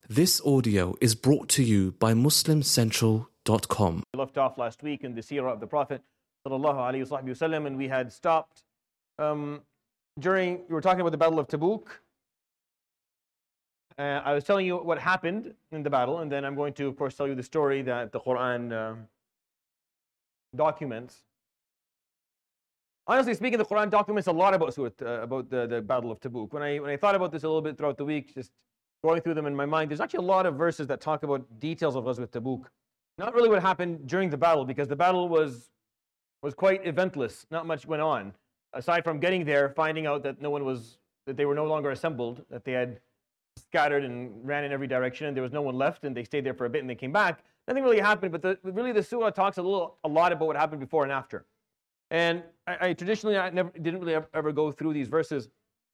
This audio is brought to you by MuslimCentral.com. We left off last week in the seerah of the Prophet ﷺ, and we had stopped we were talking about the Battle of Tabuk. I was telling you what happened in the battle, and then I'm going to, of course, tell you the story that the Quran documents. Honestly speaking, the Quran documents a lot about the Battle of Tabuk. When I thought about this a little bit throughout the week, just going through them in my mind, there's actually a lot of verses that talk about details of Ghazwat Tabuk. Not really what happened during the battle, because the battle was quite eventless. Not much went on, aside from getting there, finding out that that they were no longer assembled, that they had scattered and ran in every direction, and there was no one left, and they stayed there for a bit and they came back. Nothing really happened, but the surah talks a lot about what happened before and after. And I traditionally didn't really ever go through these verses.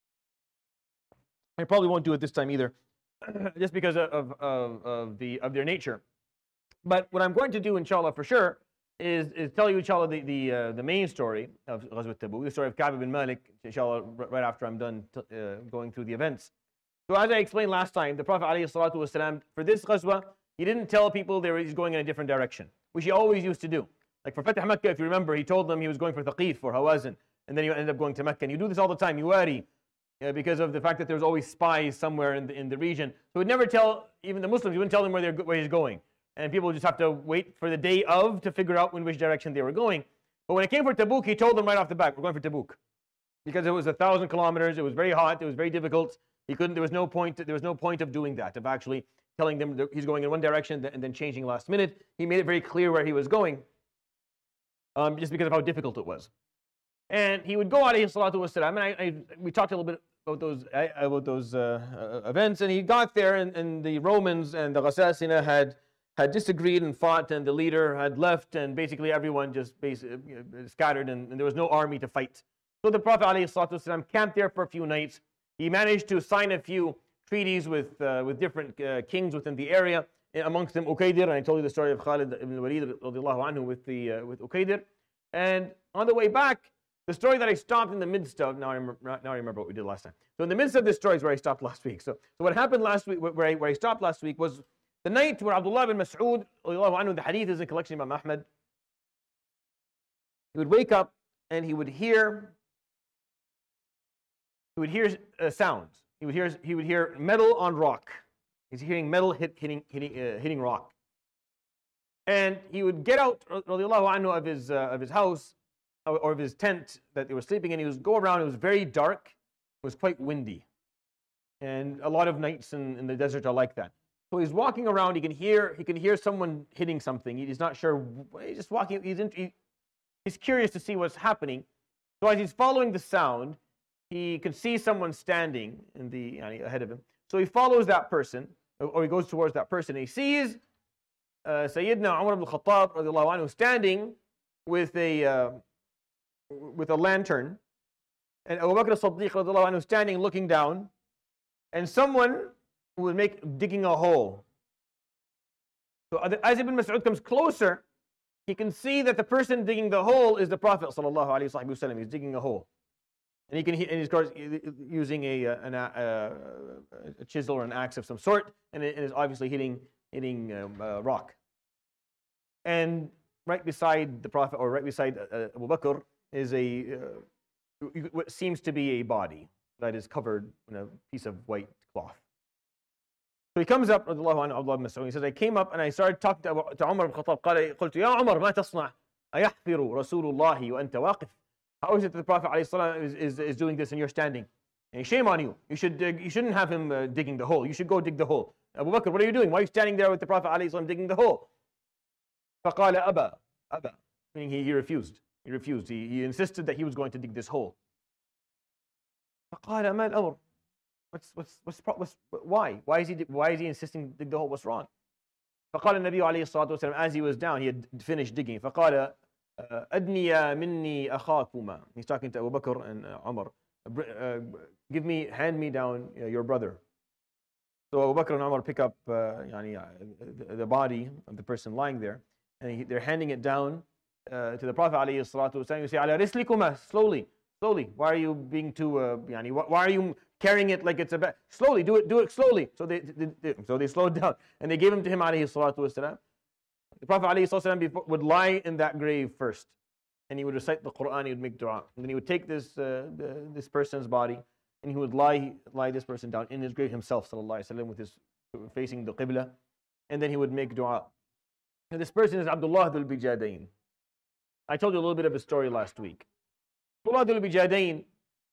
I probably won't do it this time either, just because of their nature. But what I'm going to do, inshallah, for sure, is tell you, inshallah, the main story of Ghazwat Tabuk, the story of Ka'b ibn Malik, inshallah, right after I'm done going through the events. So as I explained last time, the Prophet ﷺ, for this Ghazwa, he didn't tell people he's going in a different direction, which he always used to do. Like for Fatih Makkah, if you remember, he told them he was going for Thaqif or Hawazin, and then he ended up going to Mecca. And you do this all the time, you worry, because of the fact that there's always spies somewhere in the region. So he'd never tell, even the Muslims, he wouldn't tell them where he's going. And people would just have to wait for the day of to figure out in which direction they were going. But when it came for Tabuk, he told them right off the bat, we're going for Tabuk. Because it was 1,000 kilometers, it was very hot, it was very difficult. There was no point of doing that, of actually telling them that he's going in one direction and then changing last minute. He made it very clear where he was going, just because of how difficult it was. And he would go, alayhi salatu wasalam, and we talked a little bit about those events, and he got there, and the Romans and the Ghasasina had disagreed and fought, and the leader had left, and basically everyone just scattered, and there was no army to fight. So the Prophet ﷺ camped there for a few nights. He managed to sign a few treaties with different kings within the area, amongst them Uqaydir, and I told you the story of Khalid ibn Walid radiallahu anhu with Uqaydir. And on the way back, the story that I stopped in the midst of, now I remember what we did last time. So in the midst of this story is where I stopped last week. So what happened last week, where I stopped last week, was the night where Abdullah bin Mas'ud, the hadith is in collection of Imam Ahmad, he would wake up and he would hear sounds. He would hear metal on rock. He's hearing metal hitting rock. And he would get out of his house or of his tent that they were sleeping in. He would go around. It was very dark. It was quite windy, and a lot of nights in the desert are like that. So he's walking around. He can hear someone hitting something. He's not sure. He's just walking. He's curious to see what's happening. So as he's following the sound, he could see someone standing ahead of him. So he follows that person, or he goes towards that person. And he sees Sayyidina Umar ibn Khattab radiallahu anhu standing with a lantern, and Abu Bakr as-Siddiq radiallahu anhu standing looking down, and someone would digging a hole. So as Ibn Mas'ud comes closer, he can see that the person digging the hole is the Prophet sallallahu alaihi wasallam. He's digging a hole, and he's of course using a chisel or an axe of some sort, and it is obviously hitting rock. And right beside the Prophet, or right beside Abu Bakr, is what seems to be a body that is covered in a piece of white cloth. So he comes up, radiallahu anhu, Abdullah ibn Mas'ud, he says, I came up and I started talking to Umar ibn Khattab. قلت يا عمر ما تصنع أيحفر رسول الله وأنت واقف. How is it that the Prophet is doing this and you're standing? And shame on you. You shouldn't have him digging the hole. You should go dig the hole. Abu Bakr, what are you doing? Why are you standing there with the Prophet digging the hole? فقال أبا, meaning he refused. He refused. He insisted that he was going to dig this hole. فقال ما الأمر? Why? Why is he insisting to dig the hole? What's wrong? فقال النبي عليه الصلاة والسلام, as he was down, he had finished digging. فقال أدنيا مني أخاكما. He's talking to Abu Bakr and Umar. Hand me down your brother. So Abu Bakr and Umar pick up the body of the person lying there, and they're handing it down to the Prophet ﷺ. You say, "Ala rislikuma," slowly. Why are you being too? Why are you carrying it like it's a bag. Slowly, do it slowly. So they slowed down and they gave him to him alayhi salatu wasalam. The Prophet alayhi salatu wasalam would lie in that grave first, and he would recite the Quran. He would make dua, and then he would take this person's body, and he would lie this person down in his grave himself, sallallahu alaihi wasallam, with his facing the qibla, and then he would make dua. And this person is Abdullah Dhul Bijadain. I told you a little bit of his story last week. Abdullah Dhul Bijadain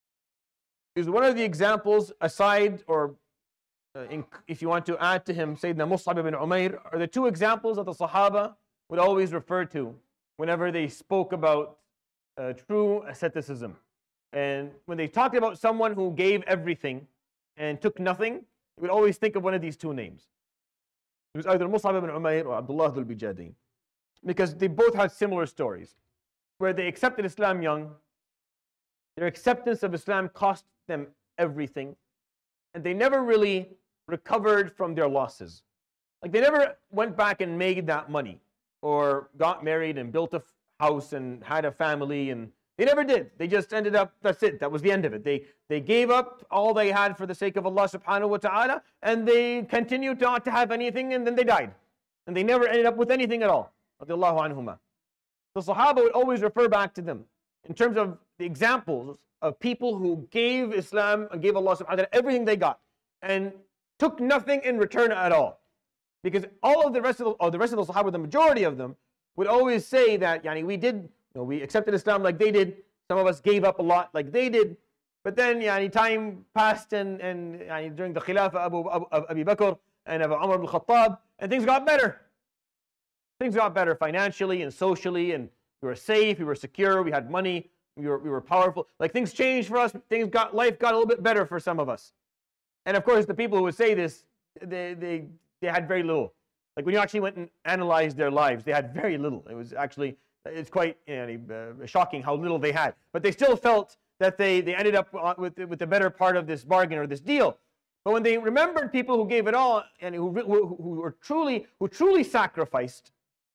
is one of the examples, aside or if you want to add to him Sayyidina Mus'ab ibn Umair, are the two examples that the Sahaba would always refer to whenever they spoke about true asceticism. And when they talked about someone who gave everything and took nothing, they would always think of one of these two names. It was either Mus'ab ibn Umair or Abdullah Dhul Bijadain, because they both had similar stories where they accepted Islam young. Their acceptance of Islam cost them everything, and they never really recovered from their losses. Like, they never went back and made that money or got married and built a house and had a family, and they never did. They just ended up, that's it, that was the end of it. They gave up all they had for the sake of Allah subhanahu wa ta'ala, and they continued not to have anything, and then they died. And they never ended up with anything at all. Radiallahu anhuma. The Sahaba would always refer back to them in terms of the examples of people who gave Islam and gave Allah subhanahu wa ta'ala everything they got and took nothing in return at all. Because all of the rest of the Sahaba, the majority of them, would always say that we accepted Islam like they did. Some of us gave up a lot like they did. But then time passed and during the Khilafah of Abu Bakr and of Umar ibn Khattab, and things got better. Things got better financially and socially, and we were safe, we were secure, we had money, we were powerful. Like, things changed for us. Life got a little bit better for some of us. And of course, the people who would say this, they had very little. Like, when you actually went and analyzed their lives, they had very little. It's quite shocking how little they had. But they still felt that they ended up with the better part of this bargain or this deal. But when they remembered people who gave it all and who truly sacrificed,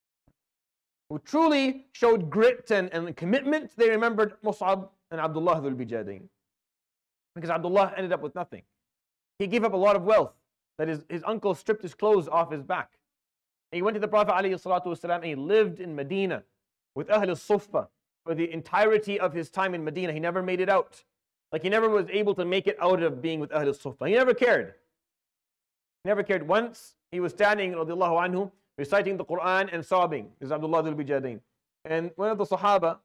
who truly showed grit and commitment, they remembered Mus'ab and Abdullah Dhul Bijadain. Because Abdullah ended up with nothing. He gave up a lot of wealth. That is, his uncle stripped his clothes off his back. And he went to the Prophet ﷺ and he lived in Medina with Ahl al-Suffah for the entirety of his time in Medina. He never made it out. Like, he never was able to make it out of being with Ahl al-Suffah. He never cared. He never cared. Once he was standing, radiallahu anhu, reciting the Quran and sobbing. This is Abdullah Dhul Bijadain. And one of the Sahaba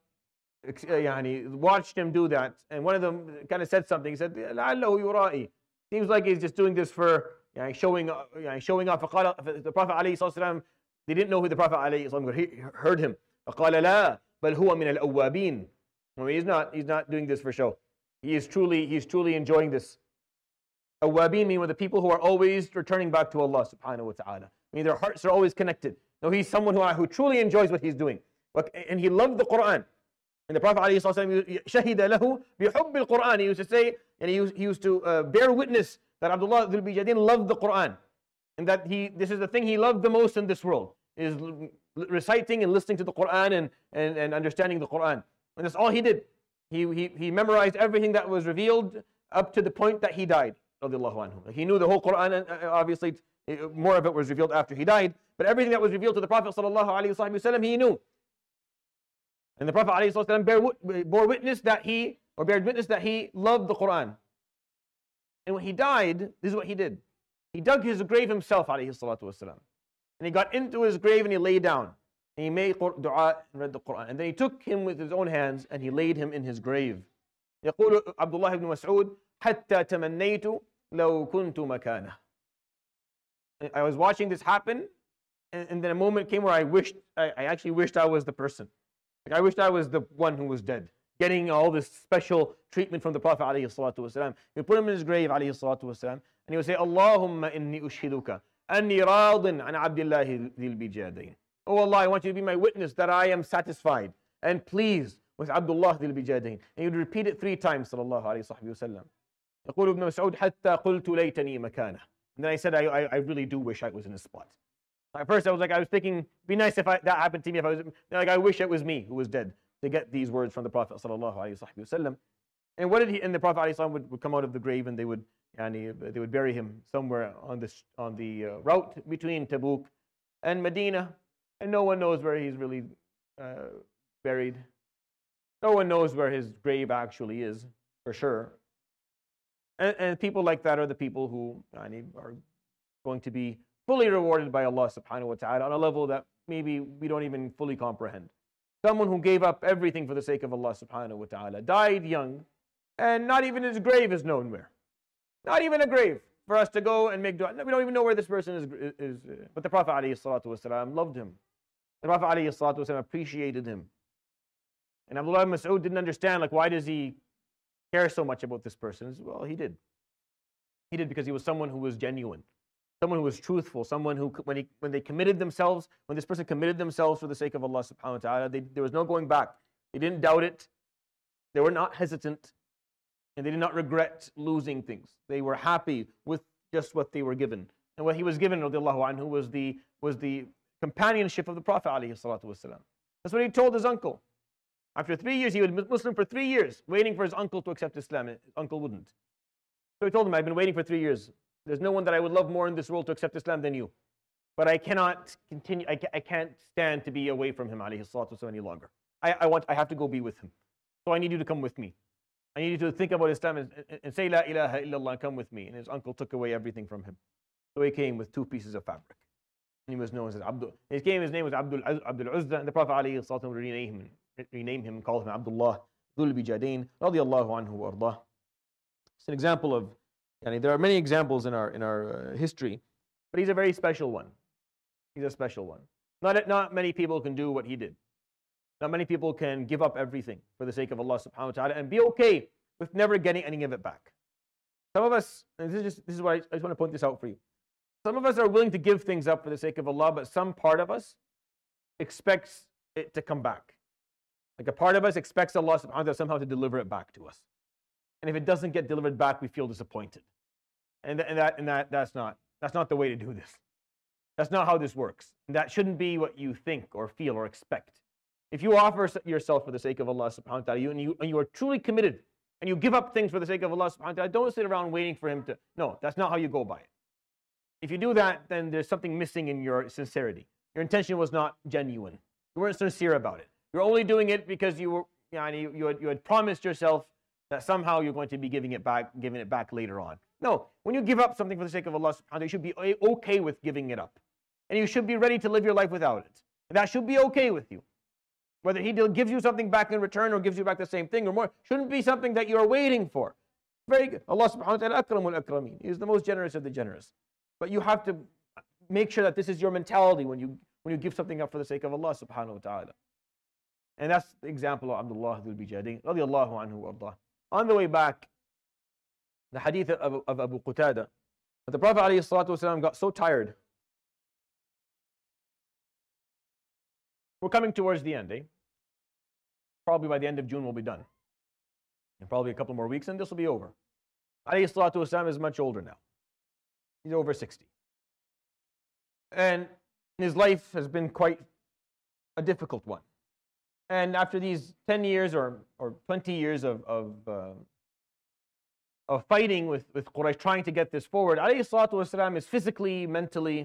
watched him do that. And one of them kind of said something. He said, لَعَلَّهُ يُرَائِي. Seems like he's just doing this for showing off. The Prophet ﷺ, they didn't know who the Prophet ﷺ heard him. فَقَالَ لَا بَلْ هُوَ مِنَ الْأَوَّابِينَ. No, he's not doing this for show. He's truly enjoying this. Awwabin mean the people who are always returning back to Allah subhanahu wa ta'ala. I mean, their hearts are always connected. No, he's someone who truly enjoys what he's doing. And he loved the Quran. And the Prophet ﷺ شَهِدَ لَهُ بِحُبِّ الْقُرْآنِ. He used to say, and he used to bear witness that Abdullah Dhul Bijadain loved the Quran. And that this is the thing he loved the most in this world, is reciting and listening to the Quran and understanding the Quran. And that's all he did. He memorized everything that was revealed up to the point that he died. He knew the whole Quran, and obviously more of it was revealed after he died, but everything that was revealed to the Prophet ﷺ, he knew. And the Prophet ﷺ bore witness that he loved the Quran. And when he died, this is what he did. He dug his grave himself, ﷺ. And he got into his grave and he lay down. And he made dua and read the Quran. And then he took him with his own hands and he laid him in his grave. يقول عبد الله بن مسعود حتى تمنيت لو كنت مكانه. I was watching this happen, and then a moment came where I actually wished I was the person. Like, I wished I was the one who was dead, getting all this special treatment from the Prophet ﷺ. He put him in his grave ﷺ, and he would say, Allahumma inni ushiduka anni radin an Abdillahi dhil bijadain. Oh Allah, I want you to be my witness that I am satisfied and pleased with Abdullah dhil bijadain. And he would repeat it 3 times, sallallahu alayhi wa sallam. يقول ابن مسعود حتى قلت ليتني مكانه. And then I said, I really do wish I was in his spot. At first, I was thinking, it'd be nice if that happened to me. I wish it was me who was dead, to get these words from the Prophet sallallahu alaihi wasallam. And what did he? And the Prophet ﷺ would come out of the grave, and they would bury him somewhere on the route between Tabuk and Medina, and no one knows where he's really buried. No one knows where his grave actually is for sure. And people like that are the people who are going to be fully rewarded by Allah subhanahu wa ta'ala on a level that maybe we don't even fully comprehend. Someone who gave up everything for the sake of Allah subhanahu wa ta'ala, died young, and not even his grave is known where. Not even a grave for us to go and make dua. We don't even know where this person is. But the Prophet ﷺ loved him. The Prophet ﷺ appreciated him. And Abdullah ibn Mas'ud didn't understand, like, why does he care so much about this person? Well, he did. He did because he was someone who was genuine, someone who was truthful, someone who, when this person committed themselves for the sake of Allah subhanahu wa ta'ala, there was no going back. They didn't doubt it. They were not hesitant. And they did not regret losing things. They were happy with just what they were given. And what he was given, radiallahu anhu, was the companionship of the Prophet alayhi salatu wasalam. That's what he told his uncle. After 3 years, he would be Muslim for 3 years, waiting for his uncle to accept Islam. His uncle wouldn't. So he told him, I've been waiting for 3 years. There's no one that I would love more in this world to accept Islam than you. But I cannot continue, I can't stand to be away from him, alayhi salatu wasalam, any longer. I have to go be with him. So I need you to come with me. I need you to think about Islam and say La ilaha illallah and come with me. And his uncle took away everything from him. So he came with 2 pieces of fabric. And he was known as Abdul. His name was Abdul Uzza, and the Prophet ﷺ would rename him and call him Abdullah Dhul Bijadain radiyallahu anhu wa ardah. It's an example of, there are many examples in our history, but he's a very special one. He's a special one. Not many people can do what he did. Not many people can give up everything for the sake of Allah subhanahu wa ta'ala and be okay with never getting any of it back. Some of us, and this is what I just want to point this out for you. Some of us are willing to give things up for the sake of Allah, but some part of us expects it to come back. Like a part of us expects Allah subhanahu wa ta'ala somehow to deliver it back to us. And if it doesn't get delivered back, we feel disappointed. And that's not the way to do this. That's not how this works. And that shouldn't be what you think or feel or expect. If you offer yourself for the sake of Allah subhanahu wa ta'ala, and you are truly committed, and you give up things for the sake of Allah subhanahu wa ta'ala, don't sit around waiting for him to, no, that's not how you go by it. If you do that, then there's something missing in your sincerity. Your intention was not genuine. You weren't sincere about it. You're only doing it because you had promised yourself that somehow you're going to be giving it back later on. No, when you give up something for the sake of Allah subhanahu wa ta'ala, you should be okay with giving it up. And you should be ready to live your life without it. And that should be okay with you. Whether he gives you something back in return or gives you back the same thing or more, shouldn't be something that you're waiting for. Very good. Allah subhanahu wa ta'ala akramul akrameen. He is the most generous of the generous. But you have to make sure that this is your mentality when you give something up for the sake of Allah subhanahu wa ta'ala. And that's the example of Abdullah Dhul Bijadain radiyallahu anhu wa ardah. On the way back, the hadith of Abu Qatada, the Prophet ﷺ got so tired. We're coming towards the end, eh? Probably by the end of June we'll be done. And probably a couple more weeks and this will be over. Alayhi salatu wasalam is much older now. He's over 60. And his life has been quite a difficult one. And after these 10 years or 20 years of fighting with Quraysh, trying to get this forward, alayhi salatu wasalam is physically, mentally,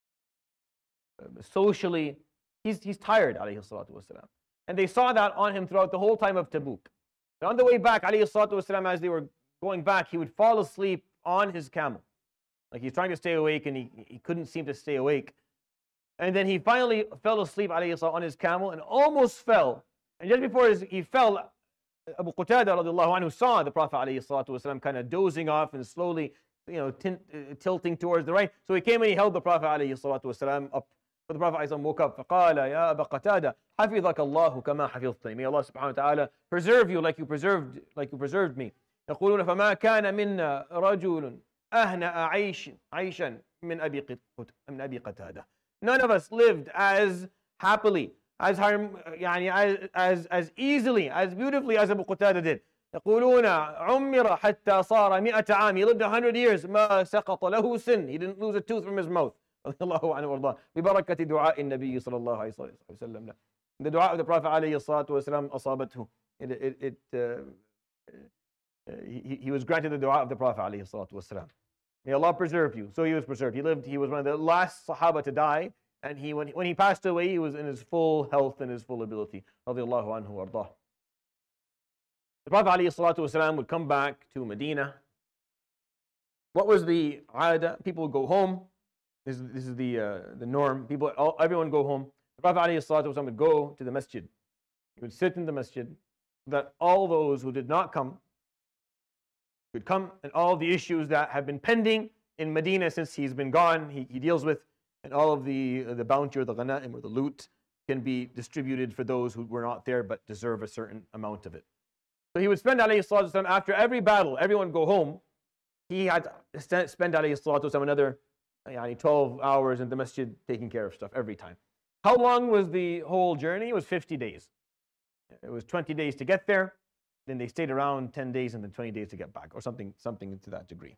socially, he's tired, alayhi salatu wasalam. And they saw that on him throughout the whole time of Tabuk. And on the way back, alayhi salatu wasalam, as they were going back, he would fall asleep on his camel. Like he's trying to stay awake and he couldn't seem to stay awake. And then he finally fell asleep, alayhi salatu, on his camel and almost fell. And just before he fell, Abu Qatada radiallahu anhu saw the Prophet alayhi salatu wasalam kind of dozing off and slowly, tilting towards the right. So he came and he held the Prophet alayhi salatu wasalam up. But the Prophet ﷺ woke up. فقال يا أبا قتادة حفظك الله كما حفظتني. May Allah subhanahu wa ta'ala preserve you like you preserved me. يقولون فما كان منا رجل أهنأ عيشا من أبي قتادة. None of us lived as happily, as easily, as beautifully as Abu Qatada did. يقولون عمر حتى صار 100 عام. He lived 100 years. ما سقط له سن. He didn't lose a tooth from his mouth. الله عنه وارضاه ببركة دعاء النبي صلى الله عليه وسلم. The dua of the Prophet عليه الصلاة والسلام أصابته. he was granted the dua of the Prophet ﷺ. May Allah preserve you. So he was preserved. He was one of the last Sahaba to die, and when he passed away, he was in his full health and his full ability. Radiallahu anhu wardah. The Prophet ﷺ would come back to Medina. What was the aada? People would go home. This is the norm. Everyone go home. The Prophet ﷺ would go to the masjid. He would sit in the masjid, that all those who did not come could come, and all the issues that have been pending in Medina since he's been gone, he deals with, and all of the bounty or the ghanaim or the loot can be distributed for those who were not there but deserve a certain amount of it. So he would spend ﷺ, after every battle, everyone go home, he had to spend ﷺ another 12 hours in the masjid taking care of stuff every time. How long was the whole journey? It was 50 days. It was 20 days to get there, then they stayed around 10 days and then 20 days to get back, or something to that degree.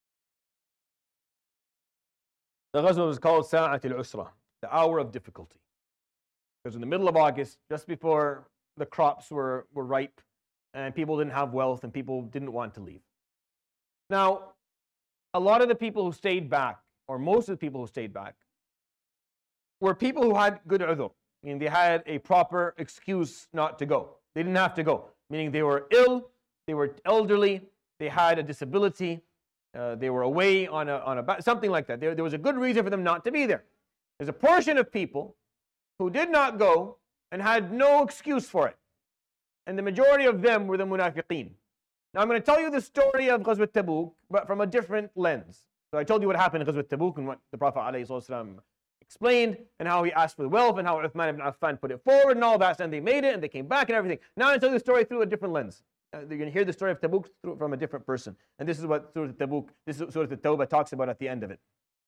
The ghazwa was called Sa'at al-Usra, the hour of difficulty. Because in the middle of August, just before the crops were ripe, and people didn't have wealth, and people didn't want to leave. Now, a lot of the people who stayed back, or most of the people who stayed back, were people who had good udhr. I mean, they had a proper excuse not to go. They didn't have to go, meaning they were ill, they were elderly, they had a disability, they were away on a something like that. There was a good reason for them not to be there. There's a portion of people who did not go and had no excuse for it. And the majority of them were the munafiqeen. Now I'm going to tell you the story of Ghazwat Tabuk, but from a different lens. So I told you what happened in Ghazwat Tabuk and what the Prophet ﷺ explained, and how he asked for the wealth, and how Uthman ibn Affan put it forward, and all that, and they made it, and they came back, and everything. Now I'm going to tell you the story through a different lens. You're going to hear the story of Tabuk from a different person. And this is what Surah Tabuk, this is Surah At-Tawbah talks about at the end of it.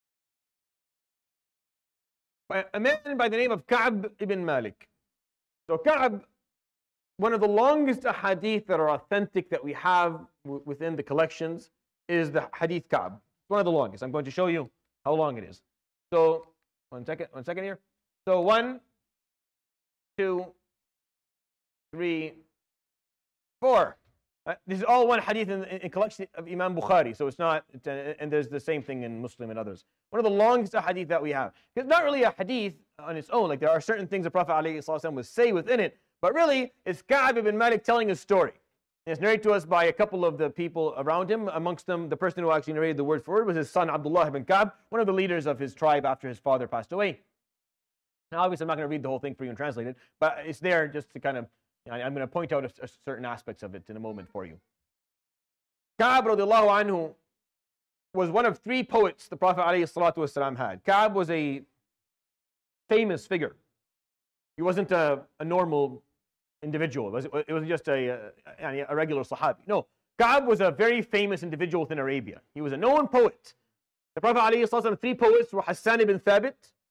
A man by the name of Ka'b ibn Malik. So Ka'b, one of the longest hadith that are authentic that we have within the collections is the hadith Ka'b. It's one of the longest. I'm going to show you how long it is. So, one second here. So 1, 2, 3, 4. This is all one hadith in collection of Imam Bukhari. So it's not, and there's the same thing in Muslim and others. One of the longest hadith that we have. It's not really a hadith on its own. Like, there are certain things the Prophet ﷺ would say within it, but really it's Ka'b ibn Malik telling his story. And it's narrated to us by a couple of the people around him. Amongst them, the person who actually narrated the word for word was his son Abdullah ibn Ka'b, one of the leaders of his tribe after his father passed away. Now, obviously, I'm not going to read the whole thing for you and translate it, but it's there just to kind of, I'm going to point out certain aspects of it in a moment for you. Ka'b radiallahu anhu was one of 3 poets the Prophet ﷺ had. Ka'b was a famous figure. He wasn't a normal individual. It was just a regular Sahabi. No, Ka'b was a very famous individual within Arabia. He was a known poet. The Prophet ﷺ, 3 poets were Hassan ibn Thabit,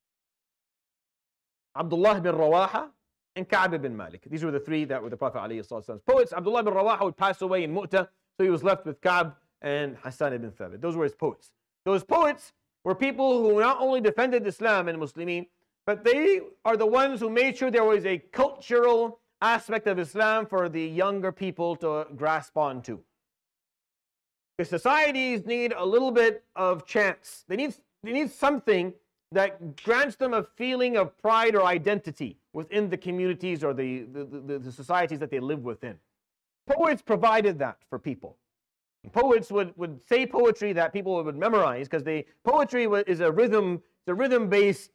Abdullah ibn Rawaha, and Ka'b ibn Malik. These were the 3 that were the Prophet ﷺ's poets. Abdullah ibn Rawaha would pass away in Mu'tah, so he was left with Ka'b and Hassan ibn Thabit. Those were his poets. Those poets were people who not only defended Islam and Muslimin, but they are the ones who made sure there was a cultural aspect of Islam for the younger people to grasp onto. Because societies need a little bit of chance. They need something that grants them a feeling of pride or identity within the communities or the societies that they live within. Poets provided that for people. Poets would say poetry that people would memorize, because poetry is a rhythm-based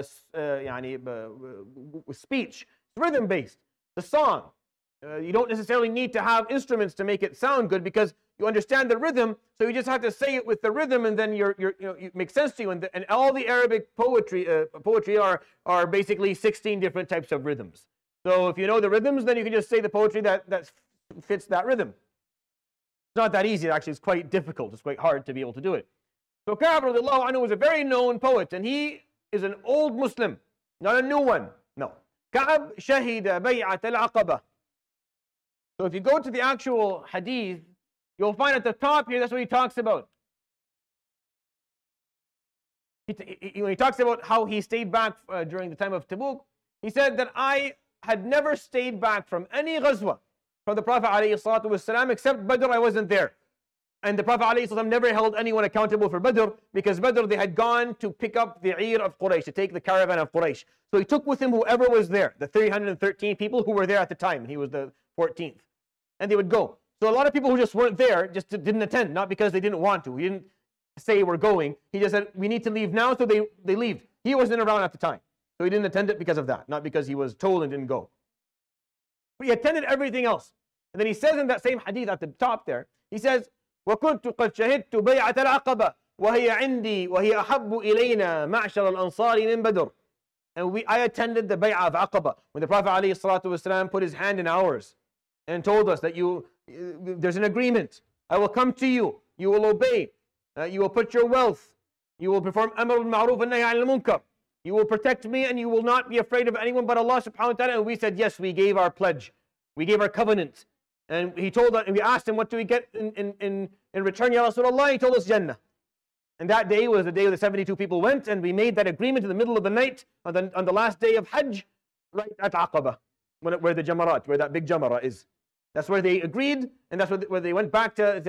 speech. It's rhythm-based. The song. You don't necessarily need to have instruments to make it sound good, because you understand the rhythm, so you just have to say it with the rhythm, and then it makes sense to you. And all the Arabic poetry are basically 16 different types of rhythms. So if you know the rhythms, then you can just say the poetry that fits that rhythm. It's not that easy. Actually, it's quite difficult. It's quite hard to be able to do it. So Ka'b radiallahu anhu was a very known poet, and he is an old Muslim, not a new one. No. Ka'b shahida bay'at al-aqaba. So if you go to the actual hadith, you'll find at the top here, that's what he talks about. When he talks about how he stayed back during the time of Tabuk, he said that I had never stayed back from any ghazwa from the Prophet ﷺ, except Badr, I wasn't there. And the Prophet ﷺ never held anyone accountable for Badr, because Badr, they had gone to pick up the Eir of Quraysh, to take the caravan of Quraysh. So he took with him whoever was there, the 313 people who were there at the time. He was the 14th. And they would go. So a lot of people who just weren't there just didn't attend, not because they didn't want to. He didn't say we're going. He just said, we need to leave now, so they leave. He wasn't around at the time. So he didn't attend it because of that, not because he was told and didn't go. But he attended everything else. And then he says in that same hadith at the top there, he says, وَكُنْتُ قَدْ شَهِدْتُ بَيْعَةَ الْعَقَبَةِ وَهِيَ عِنْدِي وَهِيَ أَحَبُّ إِلَيْنَا مَعْشَرَ الْأَنصَارِ مِنْ بَدْرٍ. And I attended the bay'ah of Aqaba, when the Prophet ﷺ put his hand in ours and told us that there's an agreement. I will come to you. You will obey. You will put your wealth. You will perform amr al-ma'ruf and nahy al-munkar. You will protect me, and you will not be afraid of anyone but Allah subhanahu wa ta'ala. And we said, yes, we gave our pledge. We gave our covenant. And he told us, and we asked him, what do we get in return, Ya Rasulullah? He told us Jannah. And that day was the day the 72 people went, and we made that agreement in the middle of the night on the last day of Hajj, right at Aqaba, where the Jamarat, where that big Jamara is. That's where they agreed, and that's where they went back to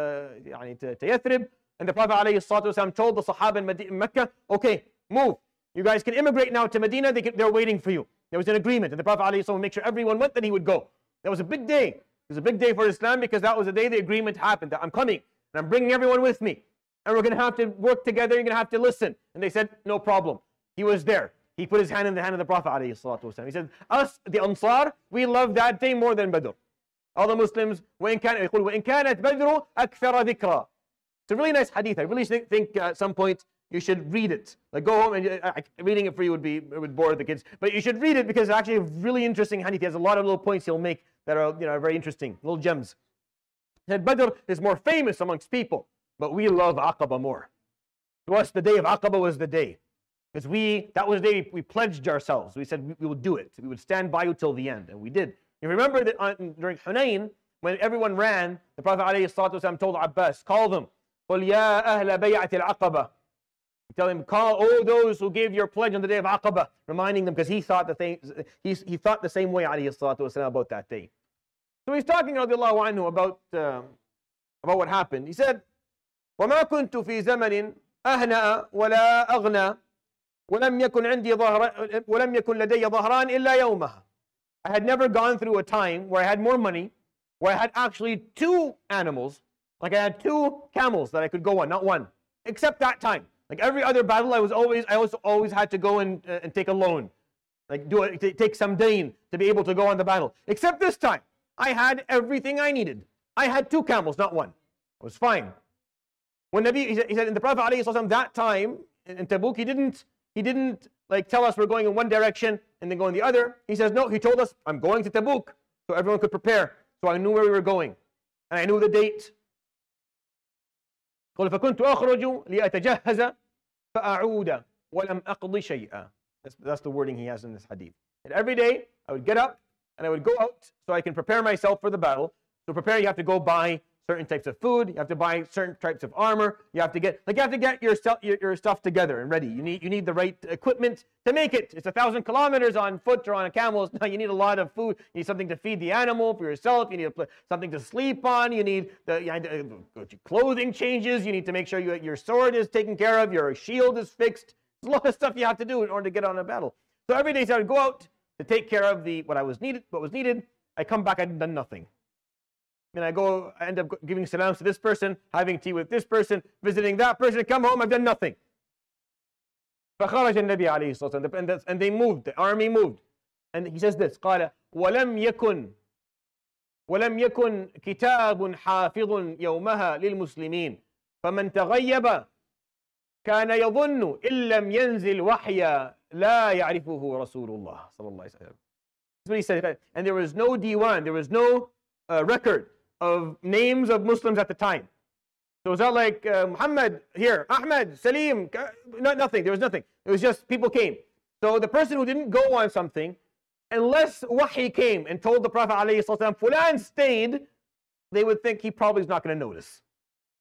Yathrib. And the Prophet ﷺ told the Sahaba in Mecca, okay, move. You guys can immigrate now to Medina. They're waiting for you. There was an agreement, and the Prophet ﷺ would make sure everyone went, that he would go. That was a big day. It was a big day for Islam, because that was the day the agreement happened, that I'm coming, and I'm bringing everyone with me. And we're going to have to work together. You're going to have to listen. And they said, no problem. He was there. He put his hand in the hand of the Prophet ﷺ. He said, us, the Ansar, we love that day more than Badr. All the Muslims, وَإِن كَانَتْ بَدْرُ أَكْثَرَ ذِكْرًا. It's a really nice hadith. I really think at some point you should read it. Like, go home, and reading it for you would bore the kids. But you should read it, because it's actually a really interesting hadith. He has a lot of little points he'll make that are very interesting, little gems. He said, Badr is more famous amongst people, but we love Aqaba more. To us, the day of Aqaba was the day. Because that was the day we pledged ourselves. We said we would do it. We would stand by you till the end. And we did. You remember that during Hunayn, when everyone ran, the Prophet ﷺ told Abbas, call them. قُلْ يَا أَهْلَ بَيْعَةِ الْعَقَبَةِ. Tell him, call all those who gave your pledge on the day of Aqaba, reminding them, because he thought he thought the same way ﷺ about that day. So he's talking radiallahu anhu about what happened. He said, وَمَا كُنْتُ فِي زَمَنٍ أَهْنَأَ وَلَا أَغْنَى ولم يكن لدي ظهران إلا يومها. I had never gone through a time where I had more money, where I had actually two animals, like I had two camels that I could go on, not one, except that time. Like every other battle, I always had to go and take a loan, like take some dain to be able to go on the battle. Except this time, I had everything I needed. I had two camels, not one. It was fine. When he said in the Prophet ﷺ, that time in Tabuk, he didn't like tell us we're going in one direction and then go in the other. He says, no, he told us, I'm going to Tabuk, so everyone could prepare. So I knew where we were going, and I knew the date. قال فكنت أخرج لأتجهز فأعود ولم أقضي شيئا. That's the wording he has in this hadith. And every day I would get up and I would go out so I can prepare myself for the battle. So prepare, you have to go buy certain types of food, you have to buy certain types of armor, you have to get your stuff together and ready. You need the right equipment to make it. It's 1,000 kilometers on foot or on a camel. Now you need a lot of food. You need something to feed the animal for yourself. You need something to sleep on. You need clothing changes. You need to make sure your sword is taken care of. Your shield is fixed. There's a lot of stuff you have to do in order to get on a battle. So every day I would go out to take care of what was needed. I come back, I had done nothing. And I end up giving salams to this person, having tea with this person, visiting that person, come home, I've done nothing. فخرج النبي عليه الصلاة والسلام, and they moved, the army moved. And he says this, قال ولم يكن كتاب حافظ يومها للمسلمين فمن تغيب كان يظن إن لم ينزل وحيا لا يعرفه رسول الله صلى الله عليه وسلم. That's what he said. And there was no diwan, there was no record of names of Muslims at the time. So it was not like Muhammad here, Ahmed, Salim, nothing. There was nothing. It was just people came. So the person who didn't go on something, unless wahi came and told the Prophet ﷺ, Fulan stayed, they would think he probably is not going to notice.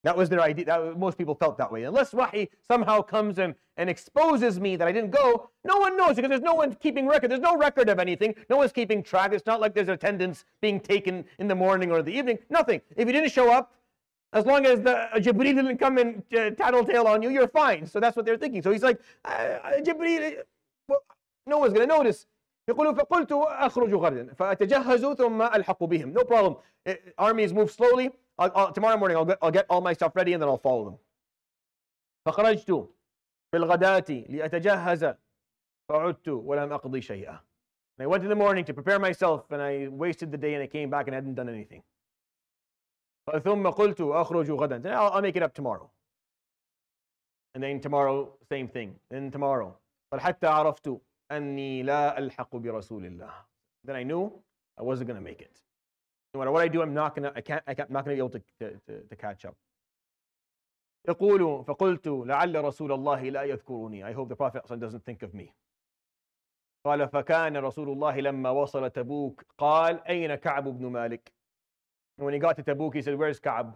That was their idea. Most people felt that way. Unless wahi somehow comes and exposes me that I didn't go, no one knows because there's no one keeping record. There's no record of anything. No one's keeping track. It's not like there's attendance being taken in the morning or the evening. Nothing. If you didn't show up, as long as the Jibreel didn't come and tattletale on you, you're fine. So that's what they're thinking. So he's like, Jibreel, well, no one's going to notice. يقول فقلت أخرج غدا فأتجهز ثم ألحق بهم. No problem. Armies move slowly. Tomorrow morning I'll get all my stuff ready and then I'll follow them. فخرجت في الغداة لأتجهز فعدت ولم أقضي شيئا. And I went in the morning to prepare myself and I wasted the day and I came back and I hadn't done anything. ثم قلت أخرج غدا. I'll make it up tomorrow. And then tomorrow, same thing. Then tomorrow. فحتى عرفت أني لا ألحق برسول الله. Then I knew I wasn't going to make it. No matter what I do, I'm not going to be able to catch up. يقول فقلت لعل رسول الله لا يذكرني. I hope the Prophet doesn't think of me. قال فكان رسول الله لما وصل تبوك قال أين كعب بن مالك. And when he got to Tabuk, he said, where's Ka'b?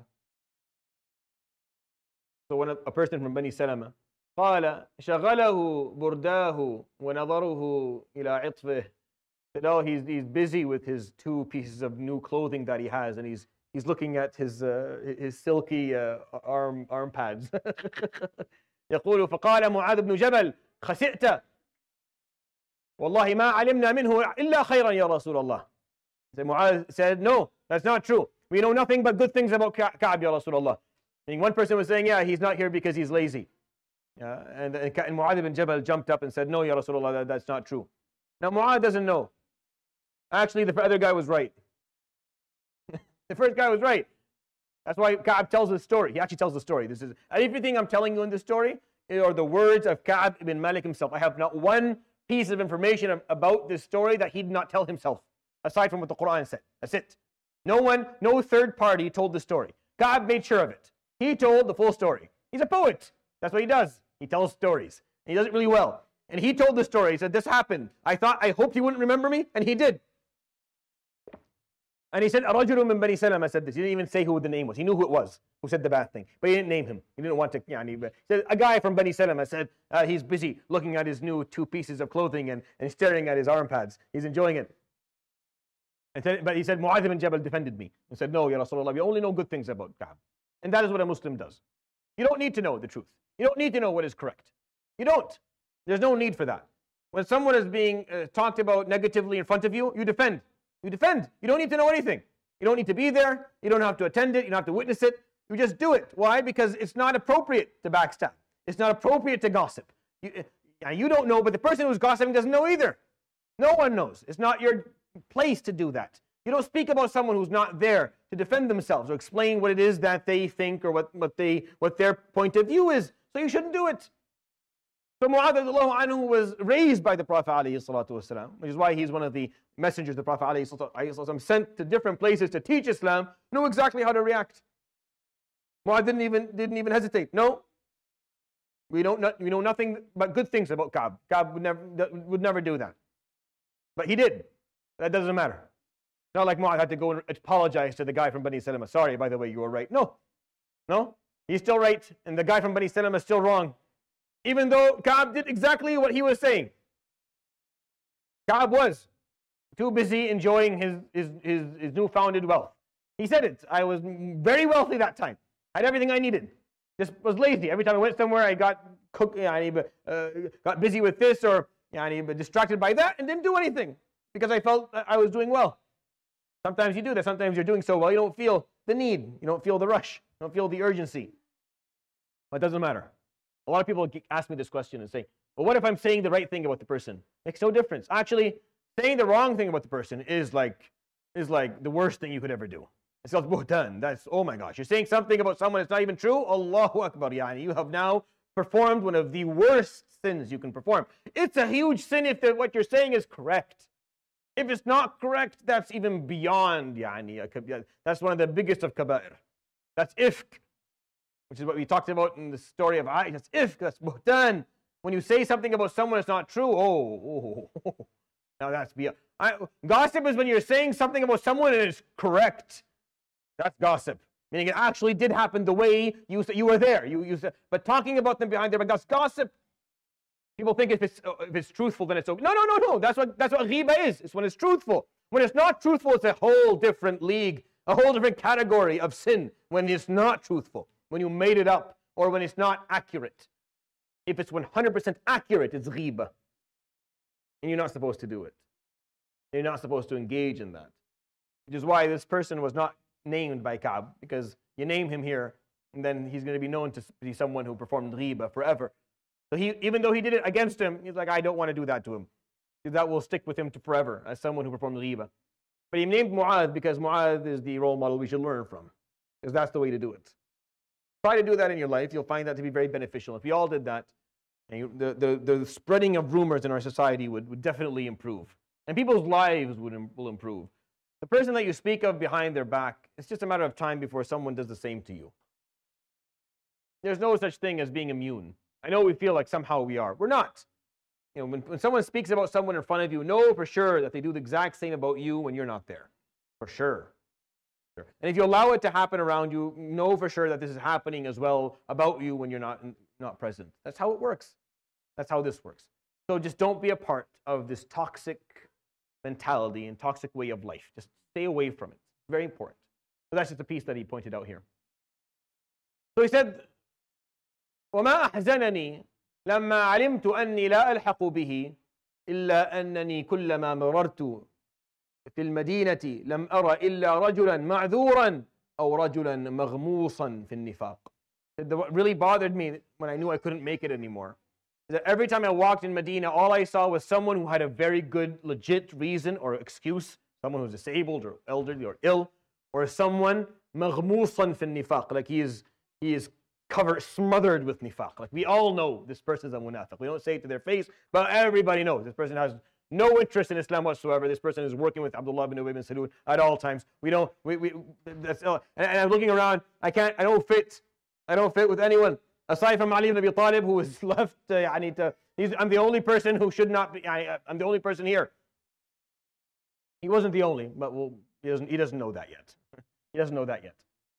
So when a person from Bani Salama قال شغله برداه ونظره إلى عطفه. Said, oh, he's busy with his 2 pieces of new clothing that he has, and he's looking at his silky arm pads. يقول فقال معاذ بن جبل خسئت والله ما علمنا منه إلا خيرا يا رسول الله. So Mu'adh said, no, that's not true. We know nothing but good things about Ka'b, Ya Rasulullah. And one person was saying, yeah, he's not here because he's lazy. And Mu'adh ibn Jabal jumped up and said, no, Ya Rasulullah, that's not true. Now Mu'adh doesn't know. Actually, the other guy was right. The first guy was right. That's why Ka'b tells the story. He actually tells the story. This is everything I'm telling you in this story are the words of Ka'b ibn Malik himself. I have not one piece of information about this story that he did not tell himself, aside from what the Quran said. That's it. No third party told the story. Ka'b made sure of it. He told the full story. He's a poet. That's what he does. He tells stories. And he does it really well. And he told the story. He said, this happened. I hoped he wouldn't remember me, and he did. And he said, رَجُلٌ مِّن بَنِي سَلَمَةَ said this. He didn't even say who the name was. He knew who it was, who said the bad thing. But he didn't name him. He didn't want to, he said, a guy from Bani Salama said, he's busy looking at his new 2 pieces of clothing and staring at his arm pads. He's enjoying it. But he said, Mu'adh ibn Jabal defended me. He said, no, Ya Rasulullah, we only know good things about Ka'b. And that is what a Muslim does. You don't need to know the truth. You don't need to know what is correct. You don't. There's no need for that. When someone is being talked about negatively in front of you, you defend. You defend. You don't need to know anything. You don't need to be there. You don't have to attend it. You don't have to witness it. You just do it. Why? Because it's not appropriate to backstab. It's not appropriate to gossip. You don't know, but the person who's gossiping doesn't know either. No one knows. It's not your place to do that. You don't speak about someone who's not there to defend themselves or explain what it is that they think or what their point of view is. So you shouldn't do it. So Mu'adh anhu was raised by the Prophet ﷺ, which is why he's one of the messengers the Prophet ﷺ sent to different places to teach Islam, knew exactly how to react. Mu'adh didn't even hesitate. No, we know nothing but good things about Ka'b. Ka'b would never do that. But he did. That doesn't matter. Not like Mu'adh had to go and apologize to the guy from Bani Salama. Sorry, by the way, you were right. No, he's still right, and the guy from Bani Salama is still wrong. Even though Ka'b did exactly what he was saying. Ka'b was too busy enjoying his newfounded wealth. He said it. I was very wealthy that time. I had everything I needed. Just was lazy. Every time I went somewhere, I got busy with this or distracted by that and didn't do anything because I felt I was doing well. Sometimes you do that. Sometimes you're doing so well, you don't feel the need. You don't feel the rush. You don't feel the urgency. But it doesn't matter. A lot of people ask me this question and say, well, what if I'm saying the right thing about the person? Makes no difference. Actually, saying the wrong thing about the person is like the worst thing you could ever do. It's called buhtan. That's, oh my gosh, you're saying something about someone that's not even true? Allahu Akbar, you have now performed one of the worst sins you can perform. It's a huge sin if what you're saying is correct. If it's not correct, that's even beyond, that's one of the biggest of kaba'ir. That's ifk, which is what we talked about in the story of Aisha. That's ifk, that's buhtan. When you say something about someone that's not true, now that's beyond. Gossip is when you're saying something about someone and it's correct. That's gossip. Meaning it actually did happen the way you were there. But talking about them behind their back, that's gossip. People think if it's truthful, then it's okay. No. That's what ghiba is. It's when it's truthful. When it's not truthful, it's a whole different league, a whole different category of sin. When it's not truthful, when you made it up, or when it's not accurate. If it's 100% accurate, it's ghiba. And you're not supposed to do it. You're not supposed to engage in that. Which is why this person was not named by Ka'b, because you name him here, and then he's going to be known to be someone who performed ghiba forever. So even though he did it against him, he's like, I don't want to do that to him. That will stick with him to forever as someone who performed ghiba. But he named Mu'adh because Mu'adh is the role model we should learn from, because that's the way to do it. Try to do that in your life. You'll find that to be very beneficial. If we all did that, the spreading of rumors in our society would definitely improve. And people's lives will improve. The person that you speak of behind their back, it's just a matter of time before someone does the same to you. There's no such thing as being immune. I know we feel like somehow we are. We're not. When someone speaks about someone in front of you, know for sure that they do the exact same about you when you're not there. For sure. And if you allow it to happen around you, know for sure that this is happening as well about you when you're not present. That's how it works. That's how this works. So just don't be a part of this toxic mentality and toxic way of life. Just stay away from it. It's very important. So that's just a piece that he pointed out here. So he said, وَمَا أَحْزَنَنِي لَمَّا عَلِمْتُ أَنِّي لَا أَلْحَقُ بِهِ إِلَّا أَنَّنِي كُلَّمَا مَرَرْتُ في المدينة لم أرى إلا رجلا معذورا أو رجلا مغموصا في النفاق. What really bothered me when I knew I couldn't make it anymore is that every time I walked in Medina, all I saw was someone who had a very good, legit reason or excuse, someone who's disabled or elderly or ill, or someone مغموصا في النفاق, like he is smothered with nifaq. Like we all know this person is a munafiq. We don't say it to their face, but everybody knows this person has no interest in Islam whatsoever. This person is working with Abdullah bin Ubay bin Salul at all times. And I'm looking around. I don't fit with anyone aside from Ali ibn Abi Talib, who is left. I'm the only person who should not be. I'm the only person here. He wasn't the only, but he doesn't know that yet. He doesn't know that yet.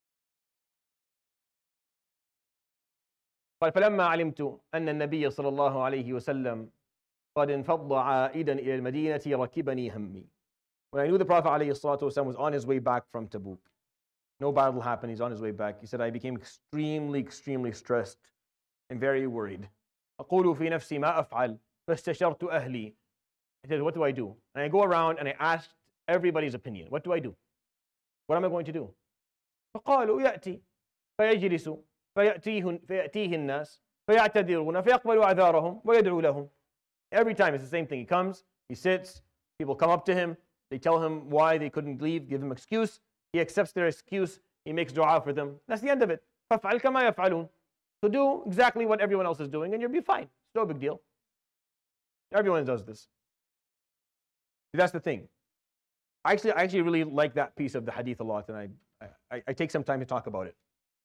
قال فلما علمت أن النبي صلى الله عليه وسلم قد انفض عائدا إلى المدينة ركبني همي. When I knew the Prophet ﷺ was on his way back from Tabuk, no battle happened, he's on his way back, he said, I became extremely stressed and very worried. أقول في نفسي ما أفعل فاستشرت أهلي. He said, what do I do? And I go around and I asked everybody's opinion. What do I do? What am I going to do? فقالوا يأتي فيجلس فيأتيه الناس فيعتذرون فيقبل أعذارهم ويدعو لهم. Every time it's the same thing. He comes, he sits, people come up to him, they tell him why they couldn't leave, give him excuse. He accepts their excuse, he makes dua for them. That's the end of it. فَافْعَلْ كَمَا يَفْعَلُونَ. So do exactly what everyone else is doing and you'll be fine. It's no big deal. Everyone does this. That's the thing. I actually really like that piece of the hadith a lot, and I take some time to talk about it.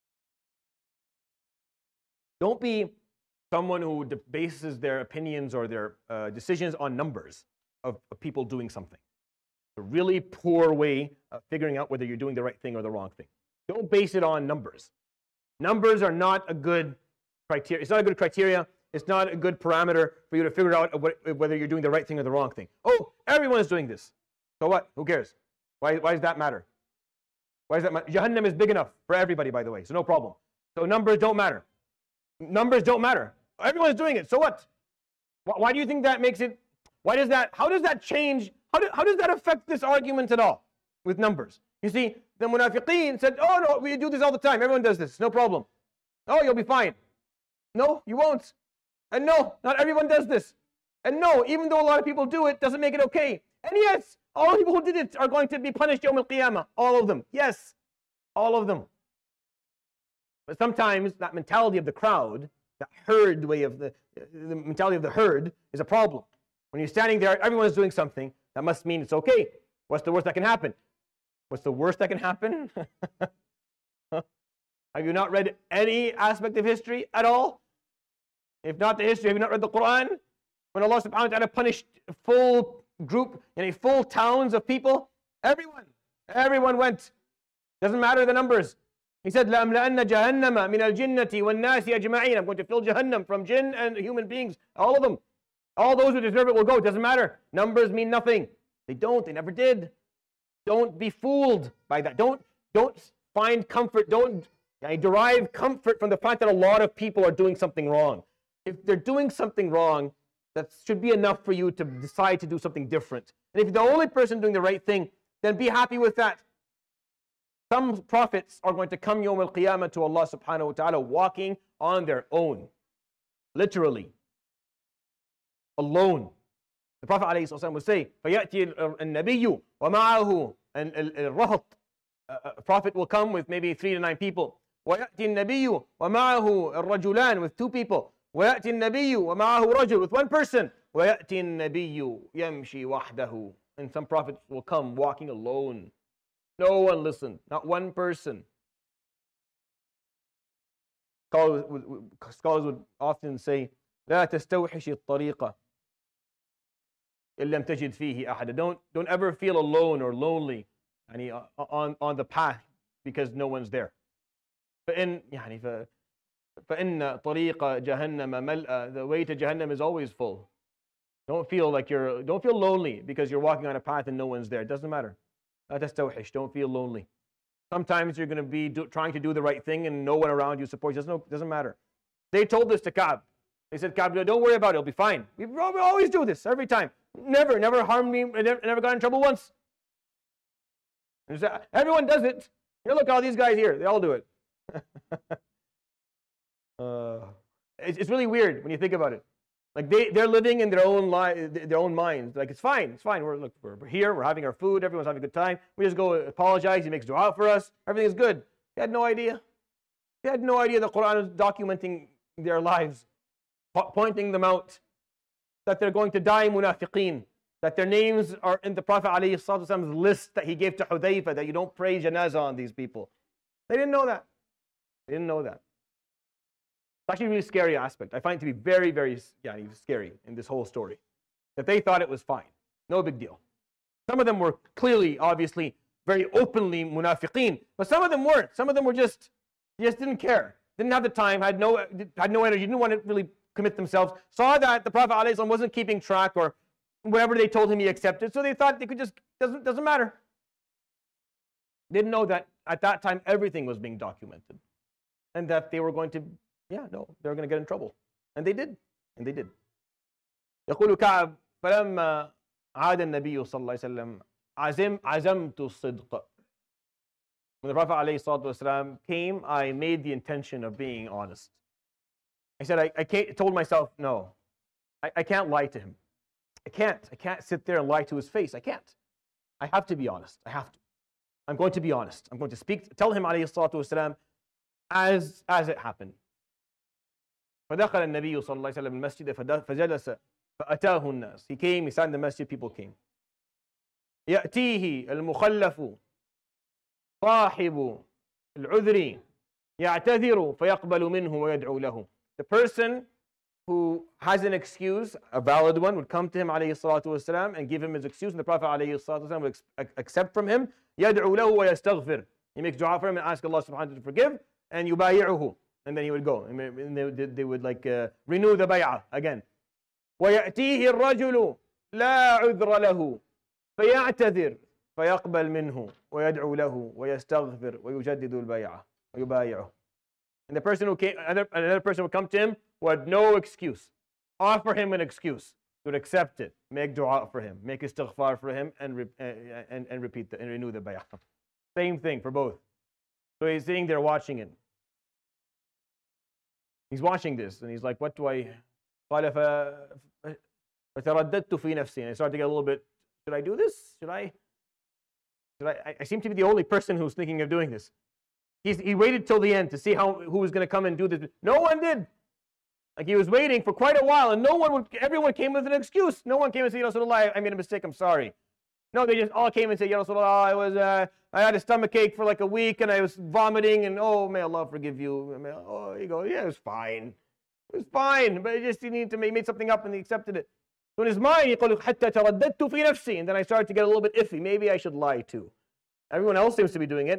Don't be someone who bases their opinions or their decisions on numbers of people doing something. A really poor way of figuring out whether you're doing the right thing or the wrong thing. Don't base it on numbers. Numbers are not a good criteria. It's not a good criteria. It's not a good parameter for you to figure out whether you're doing the right thing or the wrong thing. Oh, everyone is doing this. So what? Who cares? Why does that matter? Why does that matter? Jahannam is big enough for everybody, by the way, so no problem. So numbers don't matter. Numbers don't matter. Everyone's doing it. So what? Why do you think that makes it? How does that change? How does that affect this argument at all with numbers? You see, the munafiqeen said, oh no, we do this all the time. Everyone does this. No problem. Oh, you'll be fine. No, you won't. And no, not everyone does this. And no, even though a lot of people do it, doesn't make it okay. And yes, all the people who did it are going to be punished Yawm al-Qiyamah. All of them. Yes, all of them. But sometimes that mentality of the crowd, that herd way of the mentality of the herd is a problem. When you're standing there, everyone is doing something, that must mean it's okay. What's the worst that can happen? What's the worst that can happen? Have you not read any aspect of history at all? If not the history, have you not read the Quran? When Allah subhanahu wa ta'ala punished a full group in full towns of people, everyone went. Doesn't matter the numbers. He said, لَأَمْلَأَنَّ جَهَنَّمَ مِنَ الْجِنَّةِ وَالنَّاسِ أَجْمَعِينَ. I'm going to fill Jahannam from jinn and human beings, all of them. All those who deserve it will go. It doesn't matter. Numbers mean nothing. They don't. They never did. Don't be fooled by that. Don't find comfort. Don't derive comfort from the fact that a lot of people are doing something wrong. If they're doing something wrong, that should be enough for you to decide to do something different. And if you're the only person doing the right thing, then be happy with that. Some prophets are going to come Yawm al-Qiyamah to Allah subhanahu wa ta'ala walking on their own. Literally. Alone. The Prophet ﷺ would say, فَيَأْتِي النَّبِيُّ وَمَعَهُ الرَّهَطِ. A prophet will come with maybe 3 to 9 people. وَيَأْتِي النَّبِيُّ وَمَعَهُ الرَّجُلَانِ with 2 people. وَيَأْتِي النَّبِيُّ وَمَعَهُ رَجُلٌ with 1 person. وَيَأْتِي النَّبِيُّ يَمْشِي وَحْدَهُ. And some prophets will come walking alone. No one listened, not one person. Scholars would often say, لا تستوحش الطريقة إن لم تجد فيه أحد. Don't ever feel alone or lonely on the path because no one's there. فإن طريق جهنم ملأ. The way to Jahannam is always full. Don't feel lonely because you're walking on a path and no one's there. It doesn't matter. لا تستوحش. Don't feel lonely. Sometimes you're going to be trying to do the right thing and no one around you supports you. Doesn't matter. They told this to Ka'b. They said, Ka'b, don't worry about it. It'll be fine. We always do this every time. Never harmed me. Never got in trouble once. And so, everyone does it. Here, look at all these guys here. They all do it. It's really weird when you think about it. Like they're living in their own minds. Like it's fine. We're here. We're having our food. Everyone's having a good time. We just go apologize. He makes dua for us. Everything is good. They had no idea. They had no idea the Quran is documenting their lives, pointing them out, that they're going to die munafiqeen, that their names are in the Prophet ﷺ's list that he gave to Hudayfa, that you don't pray janazah on these people. They didn't know that. It's actually a really scary aspect. I find it to be very, very scary in this whole story. That they thought it was fine. No big deal. Some of them were clearly, obviously, very openly munafiqeen, but some of them weren't. Some of them were just didn't care. Didn't have the time, had no energy, didn't want to really commit themselves. Saw that the Prophet ﷺ wasn't keeping track or whatever they told him he accepted, so they thought they could just, doesn't matter. Didn't know that at that time everything was being documented. And that they were going to, they were going to get in trouble. And they did. يقول كعب فلما عاد النبي صلى الله عليه وسلم عزمت الصدق. When the Prophet ﷺ came, I made the intention of being honest. I said, I told myself, no, I can't lie to him. I can't sit there and lie to his face. I can't. I have to be honest. I have to. I'm going to be honest. I'm going to tell him ﷺ as it happened. فدخل النبي صلى الله عليه وسلم المسجد فجلس فأتاه الناس. He came, he sat in the masjid, people came. يأتيه المخلف صاحب العذر يعتذر فيقبل منه ويدعو له. The person who has an excuse, a valid one, would come to him عليه الصلاة والسلام and give him his excuse, and the Prophet عليه الصلاة والسلام would accept from him. يدعو له ويستغفر. He makes dua for him and asks Allah subhanahu wa ta'ala to forgive, and يبايعه. And then he would go. And they would renew the bay'ah again. ويأتيه الرجل لا عذر له فيعتذر فيقبل منه ويدعو له ويستغفر ويجدد البيعة ويبايعه. And the person who came, another person would come to him who had no excuse. Offer him an excuse. He would accept it. Make dua for him. Make istighfar for him and repeat and renew the bay'ah. Same thing for both. So he's sitting there watching it. He's watching this and he's like, what do I... قال فترددت في نفسي. And I started to get a little bit, should I do this? I seem to be the only person who's thinking of doing this. He waited till the end to see who was going to come and do this. No one did. Like he was waiting for quite a while and everyone came with an excuse. No one came and said, Ya Rasulullah, I made a mistake, I'm sorry. No, they just all came and said, Ya Rasulullah, I had a stomachache for like a week and I was vomiting and may Allah forgive you. You go, yeah, it was fine. It was fine, but he made something up and he accepted it. So in his mind, يقول حتى ترددت في نفسي, and then I started to get a little bit iffy. Maybe I should lie too. Everyone else seems to be doing it.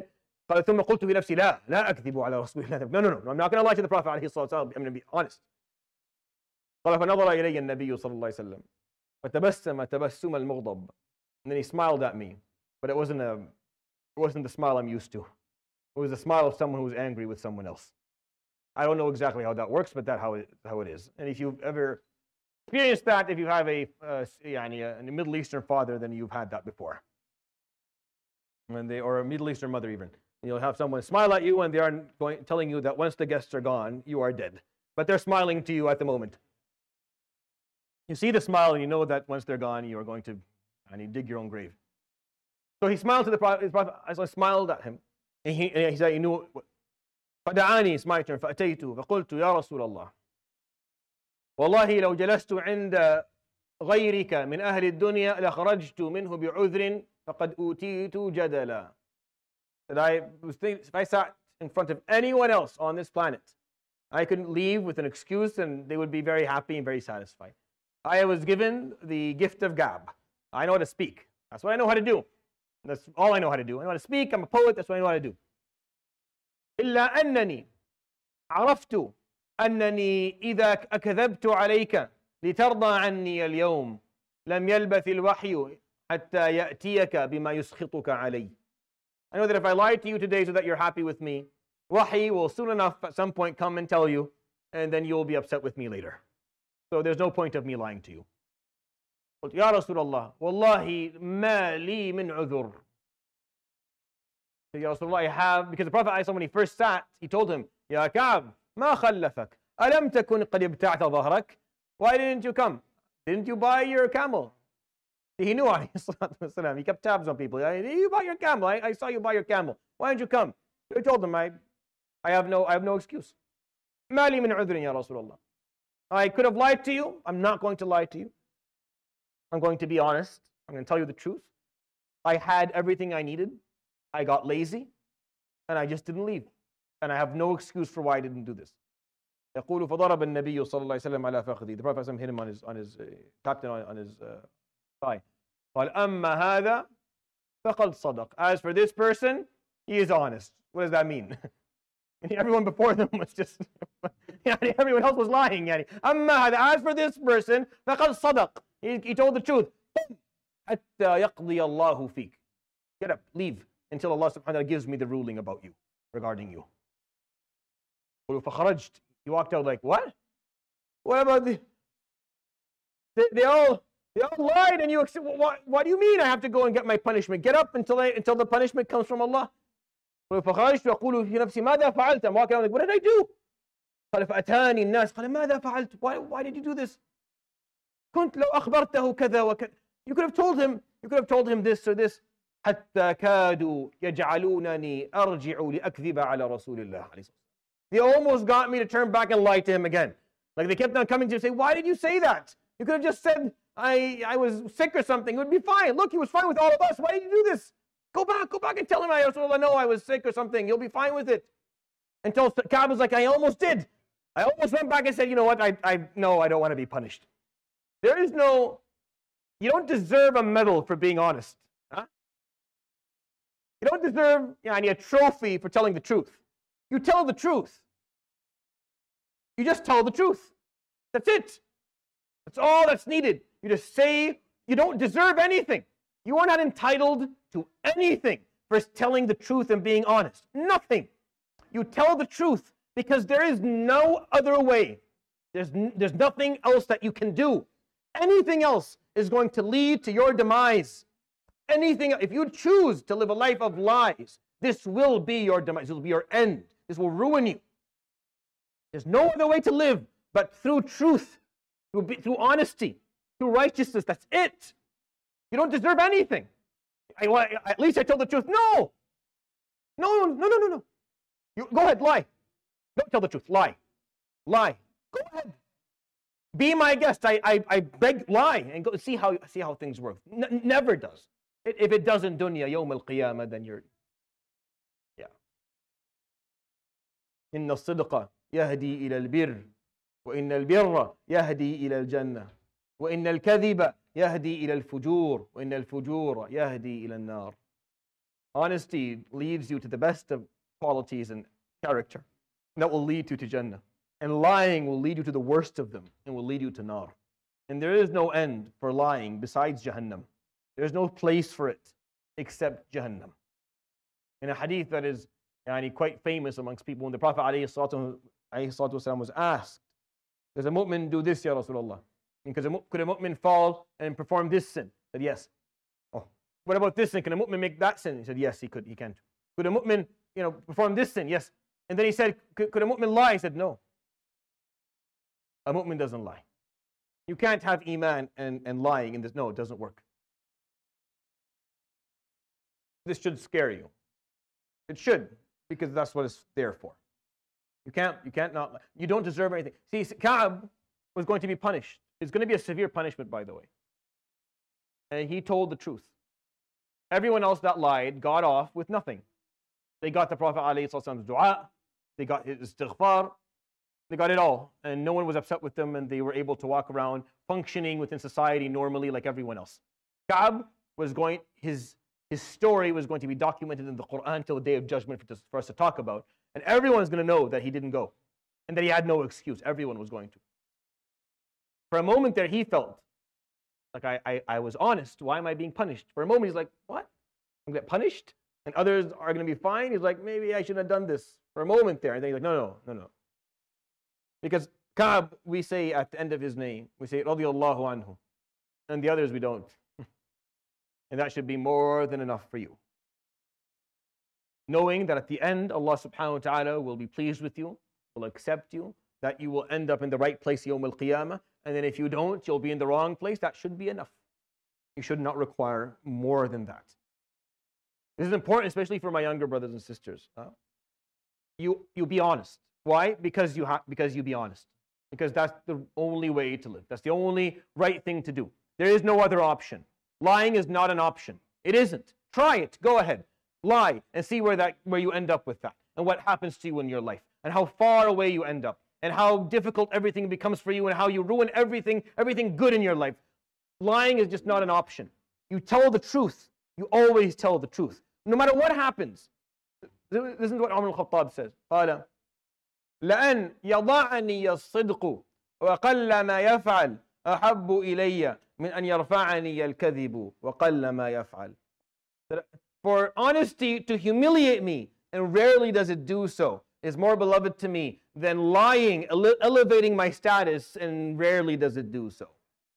قال ثم قلت في نفسي لا أكذب على رسول الله. No, I'm not going to lie to the Prophet عليه الصلاة والسلام. I'm going to be honest. قال فنظر إلي النبي صلى الله عليه وسلم فتبسم تبسم المغضب. And then he smiled at me, but it wasn't the smile I'm used to. It was the smile of someone who was angry with someone else. I don't know exactly how that works, but that's how it is. And if you've ever experienced that, if you have a Middle Eastern father, then you've had that before. Or a Middle Eastern mother even. You'll have someone smile at you and they are telling you that once the guests are gone, you are dead. But they're smiling to you at the moment. You see the smile and you know that once they're gone, you are going to dig your own grave. So he smiled to the Prophet. I smiled at him. And he said, you know, فدعاني, it's my turn, فأتيت فقلت يا رسول الله والله لو جلست عند غيرك من أهل الدنيا لخرجت منه بعذر فقد أوتيت جدلا. That I was thinking, if I sat in front of anyone else on this planet, I could leave with an excuse and they would be very happy and very satisfied. I was given the gift of gab. I know how to speak. That's what I know how to do. That's all I know how to do. I know how to speak. I'm a poet. That's what I know how to do. إلا أنني عرفت أنني إذا أكذبت عليك لترضى عني اليوم لم يلبث الوحي حتى يأتيك بما يسخطك علي. I know that if I lie to you today so that you're happy with me, Wahi will soon enough at some point come and tell you, and then you'll be upset with me later. So there's no point of me lying to you. قلت يا رسول الله والله ما لي من عذر. Ya Rasulullah, I have, because the Prophet when he first sat, he told him, Ya Ka'b, ما خلفك ألم تكن قد ابتعت ظهرك? Why didn't you come? Didn't you buy your camel? He knew, he kept tabs on people. You bought your camel. I saw you buy your camel. Why didn't you come? I told him, I have no excuse. ما لي من عذر يا رسول الله. I could have lied to you. I'm not going to lie to you. I'm going to be honest. I'm going to tell you the truth. I had everything I needed. I got lazy, and I just didn't leave. And I have no excuse for why I didn't do this. يقول فضرب النبي صلى الله عليه وسلم على فخذي. The Prophet hit him on his tapped him on his thigh. قال أما هذا فقد صدق. As for this person, he is honest. What does that mean? Everyone before them was just everyone else was lying. أما هذا, as for this person, فقد صدق. He told the truth. حتى يقضي الله فيك. Get up, leave, until Allah subhanahu wa ta'ala gives me the ruling about you, regarding you. فخرجت. He walked out like, what? What about they all lied and you accept, what do you mean I have to go and get my punishment? Get up until the punishment comes from Allah. فخرجت وأقول في نفسي ماذا فعلت? I'm walking out like, what did I do? قال فأتاني الناس قال ماذا فعلت? Why did you do this? كنت لو أخبرته كذا وكذا. You could have told him this or this. حتى كادوا يجعلونني أرجع لأكذب على رسول الله. They almost got me to turn back and lie to him again. Like they kept on coming to say, why did you say that? You could have just said, I was sick or something. It would be fine. Look, he was fine with all of us. Why did you do this? Go back and tell him, no, I was sick or something. You'll be fine with it. Until Ka'b was like, I almost did. I almost went back and said, you know what? I don't want to be punished. You don't deserve a medal for being honest. Huh? You don't deserve a trophy for telling the truth. You tell the truth. You just tell the truth. That's it. That's all that's needed. You just say you don't deserve anything. You are not entitled to anything for telling the truth and being honest. Nothing. You tell the truth because there is no other way. There's nothing else that you can do. Anything else is going to lead to your demise. If you choose to live a life of lies, this will be your demise. This will be your end. This will ruin you. There's no other way to live but through truth, through honesty, through righteousness. That's it. You don't deserve anything. At least I told the truth. No. You go ahead, lie. Don't tell the truth. Lie. Go ahead. Be my guest. I beg, lie, and go see how things work. Never does. If it doesn't dunya yawm al-qiyamah, then you're. إن الصدق يهدي إلى البر وإن البر يهدي إلى الجنة وإن الكذب يهدي إلى الفجور وإن الفجور يهدي إلى النار. Honesty leads you to the best of qualities and character. And that will lead you to Jannah. And lying will lead you to the worst of them and will lead you to Nar. And there is no end for lying besides Jahannam. There is no place for it except Jahannam. In a hadith that is quite famous amongst people, when the Prophet ﷺ was asked, does a mu'min do this, Ya Rasulullah? Could a mu'min fall and perform this sin? He said, yes. Oh, what about this sin? Can a mu'min make that sin? He said, yes, he can. Could a mu'min, perform this sin? Yes. And then he said, could a mu'min lie? He said, no. A mu'min doesn't lie. You can't have iman and lying in this. No, it doesn't work. This should scare you. It should, because that's what it's there for. You can't not lie. You don't deserve anything. See, Ka'b was going to be punished. It's going to be a severe punishment, by the way. And he told the truth. Everyone else that lied got off with nothing. They got the Prophet ﷺ's dua, they got his istighfar, they got it all. And no one was upset with them, and they were able to walk around functioning within society normally like everyone else. Ka'b was going, his story was going to be documented in the Quran till the Day of Judgment for us to talk about. And everyone's going to know that he didn't go and that he had no excuse. Everyone was going to. For a moment there, he felt like I was honest. Why am I being punished? For a moment, he's like, what? I'm going to get punished? And others are going to be fine? He's like, maybe I shouldn't have done this. For a moment there. And then he's like, no. Because Ka'b, we say at the end of his name, we say, radiyallahu anhu. And the others we don't. And that should be more than enough for you. Knowing that at the end, Allah subhanahu wa ta'ala will be pleased with you, will accept you, that you will end up in the right place Yawm al-Qiyamah, and then if you don't, you'll be in the wrong place. That should be enough. You should not require more than that. This is important, especially for my younger brothers and sisters. You be honest. Why? Because you be honest. Because that's the only way to live. That's the only right thing to do. There is no other option. Lying is not an option. It isn't. Try it. Go ahead. Lie and see where you end up with that, and what happens to you in your life, and how far away you end up, and how difficult everything becomes for you, and how you ruin everything good in your life. Lying is just not an option. You tell the truth. You always tell the truth, no matter what happens. Listen to what Umar al-Khattab says. قال لأن يضعني الصدق وقل ما يفعل أحب إلي من أن يرفعني الكذب وقل ما يفعل. For honesty to humiliate me, and rarely does it do so, is more beloved to me than lying, elevating my status, and rarely does it do so.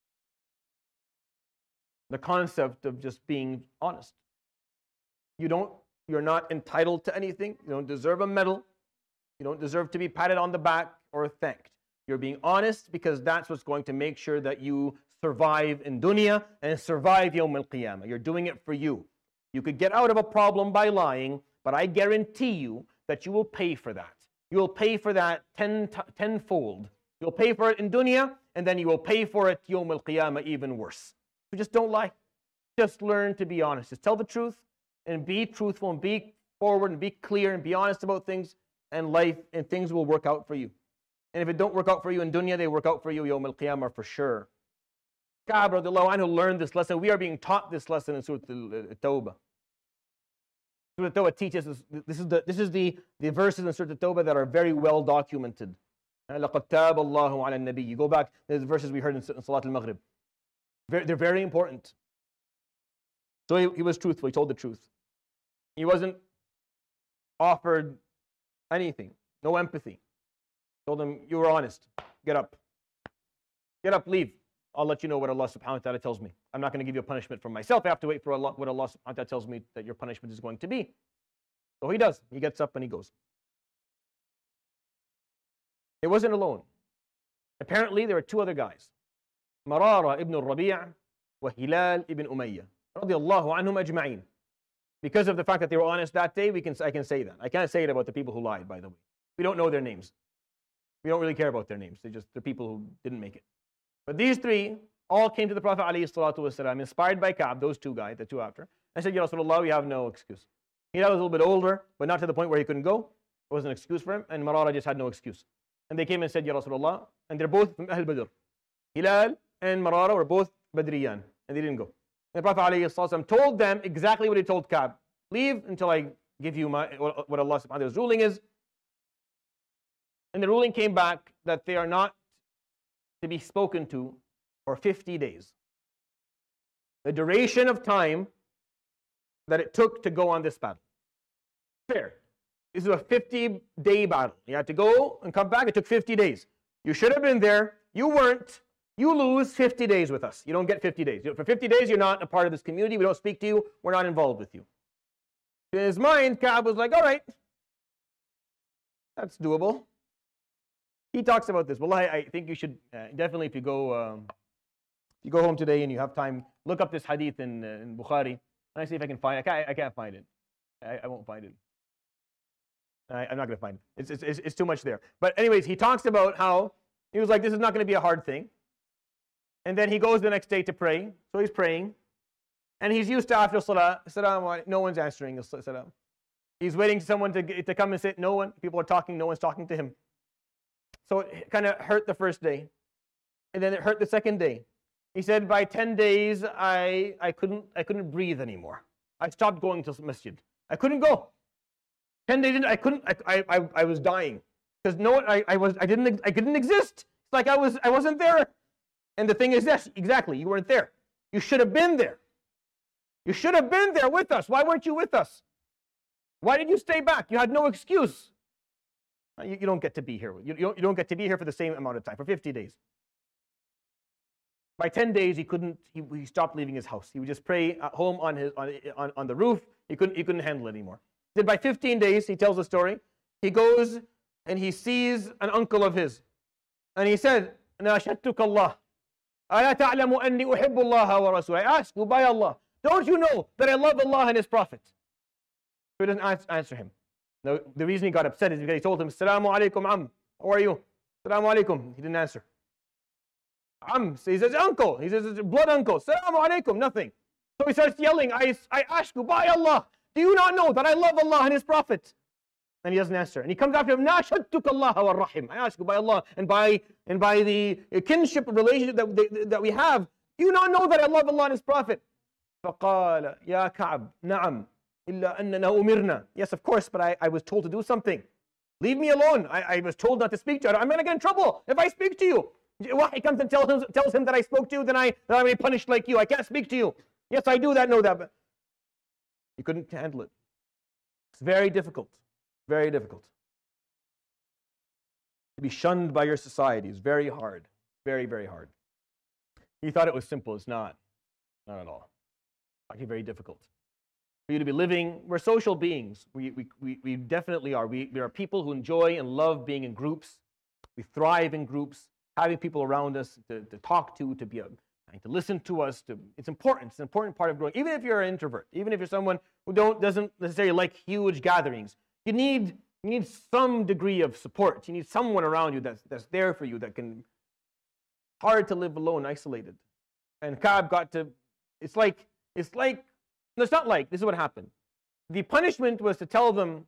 The concept of just being honest. You're not entitled to anything. You don't deserve a medal. You don't deserve to be patted on the back or thanked. You're being honest because that's what's going to make sure that you survive in dunya and survive Yawm al-Qiyamah. You're doing it for you. You could get out of a problem by lying, but I guarantee you that you will pay for that. You will pay for that tenfold. You'll pay for it in dunya, and then you will pay for it Yawm al-Qiyamah even worse. So just don't lie. Just learn to be honest. Just tell the truth and be truthful and be forward and be clear and be honest about things, and life and things will work out for you. And if it don't work out for you in dunya, they work out for you Yawm al-Qiyamah for sure. Ka'b radiallahu anhu learned this lesson. We are being taught this lesson in Surah At-Tawbah. Surah At-Tawbah teaches us, this is the verses in Surah At-Tawbah that are very well documented. لَقَدْ تَابَ اللَّهُ عَلَى النَّبِيِّ. You go back, there's the verses we heard in Salat al-Maghrib. They're very important. So he was truthful, he told the truth. He wasn't offered anything, no empathy. Told him, you were honest, get up. Get up, leave. I'll let you know what Allah subhanahu wa ta'ala tells me. I'm not going to give you a punishment from myself. I have to wait for Allah, what Allah subhanahu wa ta'ala tells me that your punishment is going to be. So he does. He gets up and he goes. He wasn't alone. Apparently, there were two other guys. Marara ibn al-Rabi' wa Hilal ibn Umayyah. Radiyallahu anhum ajma'in. Because of the fact that they were honest that day, I can say that. I can't say it about the people who lied, by the way. We don't know their names. We don't really care about their names. They're people who didn't make it. But these three all came to the Prophet ﷺ, inspired by Ka'b, those two guys, the two after, and said, Ya Rasulullah, we have no excuse. He was a little bit older, but not to the point where he couldn't go. It wasn't an excuse for him, and Marara just had no excuse. And they came and said, Ya Rasulullah, and they're both from Ahl Badr. Hilal and Marara were both Badriyan, and they didn't go. And the Prophet ﷺ told them exactly what he told Ka'b. leave until I give you what Allah subhanahu wa ta'ala's ruling is. And the ruling came back that they are not to be spoken to for 50 days. The duration of time that it took to go on this battle. Fair. This is a 50-day battle. You had to go and come back. It took 50 days. You should have been there. You weren't. You lose 50 days with us. You don't get 50 days. For 50 days, you're not a part of this community. We don't speak to you. We're not involved with you. In his mind, Ka'b was like, all right, that's doable. He talks about this. Wallahi, I think you should definitely, if you go home today and you have time, look up this hadith in Bukhari. And I see if I can find it. I can't find it. I won't find it. I'm not going to find it. It's too much there. But anyways, he talks about how he was like, this is not going to be a hard thing. And then he goes the next day to pray. So he's praying. And he's used to after Salah, no one's answering the Salam. He's waiting for someone to come and sit. No one. People are talking. No one's talking to him. So it kind of hurt the first day. And then it hurt the second day. He said, by 10 days, I couldn't breathe anymore. I stopped going to masjid. I couldn't go. 10 days, I was dying. Because I didn't exist. It's like I wasn't there. And the thing is, yes, exactly, you weren't there. You should have been there. You should have been there with us. Why weren't you with us? Why did you stay back? You had no excuse. You don't get to be here. You don't get to be here for the same amount of time, for 50 days. By 10 days, he stopped leaving his house. He would just pray at home on the roof. He couldn't handle it anymore. Then by 15 days, he tells the story. He goes and he sees an uncle of his. And he said, ناشدتك الله. ألا تعلم أني أحب الله ورسوله. I ask you by Allah. Don't you know that I love Allah and His Prophet? So he doesn't answer him. Now, the reason he got upset is because he told him, Assalamu alaikum am. How are you? Assalamu alaikum. He didn't answer. Am. So he says, uncle. He says, blood uncle. Assalamu alaikum. Nothing. So he starts yelling, I ask you by Allah. Do you not know that I love Allah and His Prophet? And he doesn't answer. And he comes after him, ناشدتك الله والرحم. I ask you by Allah and by the kinship relationship that we have. Do you not know that I love Allah and His Prophet? فقال يا كعب نعم إلا أننا أمرنا. Yes, of course, but I was told to do something. Leave me alone. I was told not to speak to you. I'm going to get in trouble if I speak to you. Wahi comes and tells him that I spoke to you, then I may be punished like you. I can't speak to you. Yes, I do that, know that. But he couldn't handle it. It's very difficult. Very difficult. To be shunned by your society is very hard. Very, very hard. He thought it was simple. It's not. Not at all. Actually very difficult. For you to be living, we're social beings. We definitely are. We are people who enjoy and love being in groups. We thrive in groups, having people around us to talk to listen to us. It's important. It's an important part of growing. Even if you're an introvert, even if you're someone who doesn't necessarily like huge gatherings, you need some degree of support. You need someone around you that's there for you that can. Hard to live alone, isolated. And Ka'b got to. It's not like, this is what happened. The punishment was to tell them,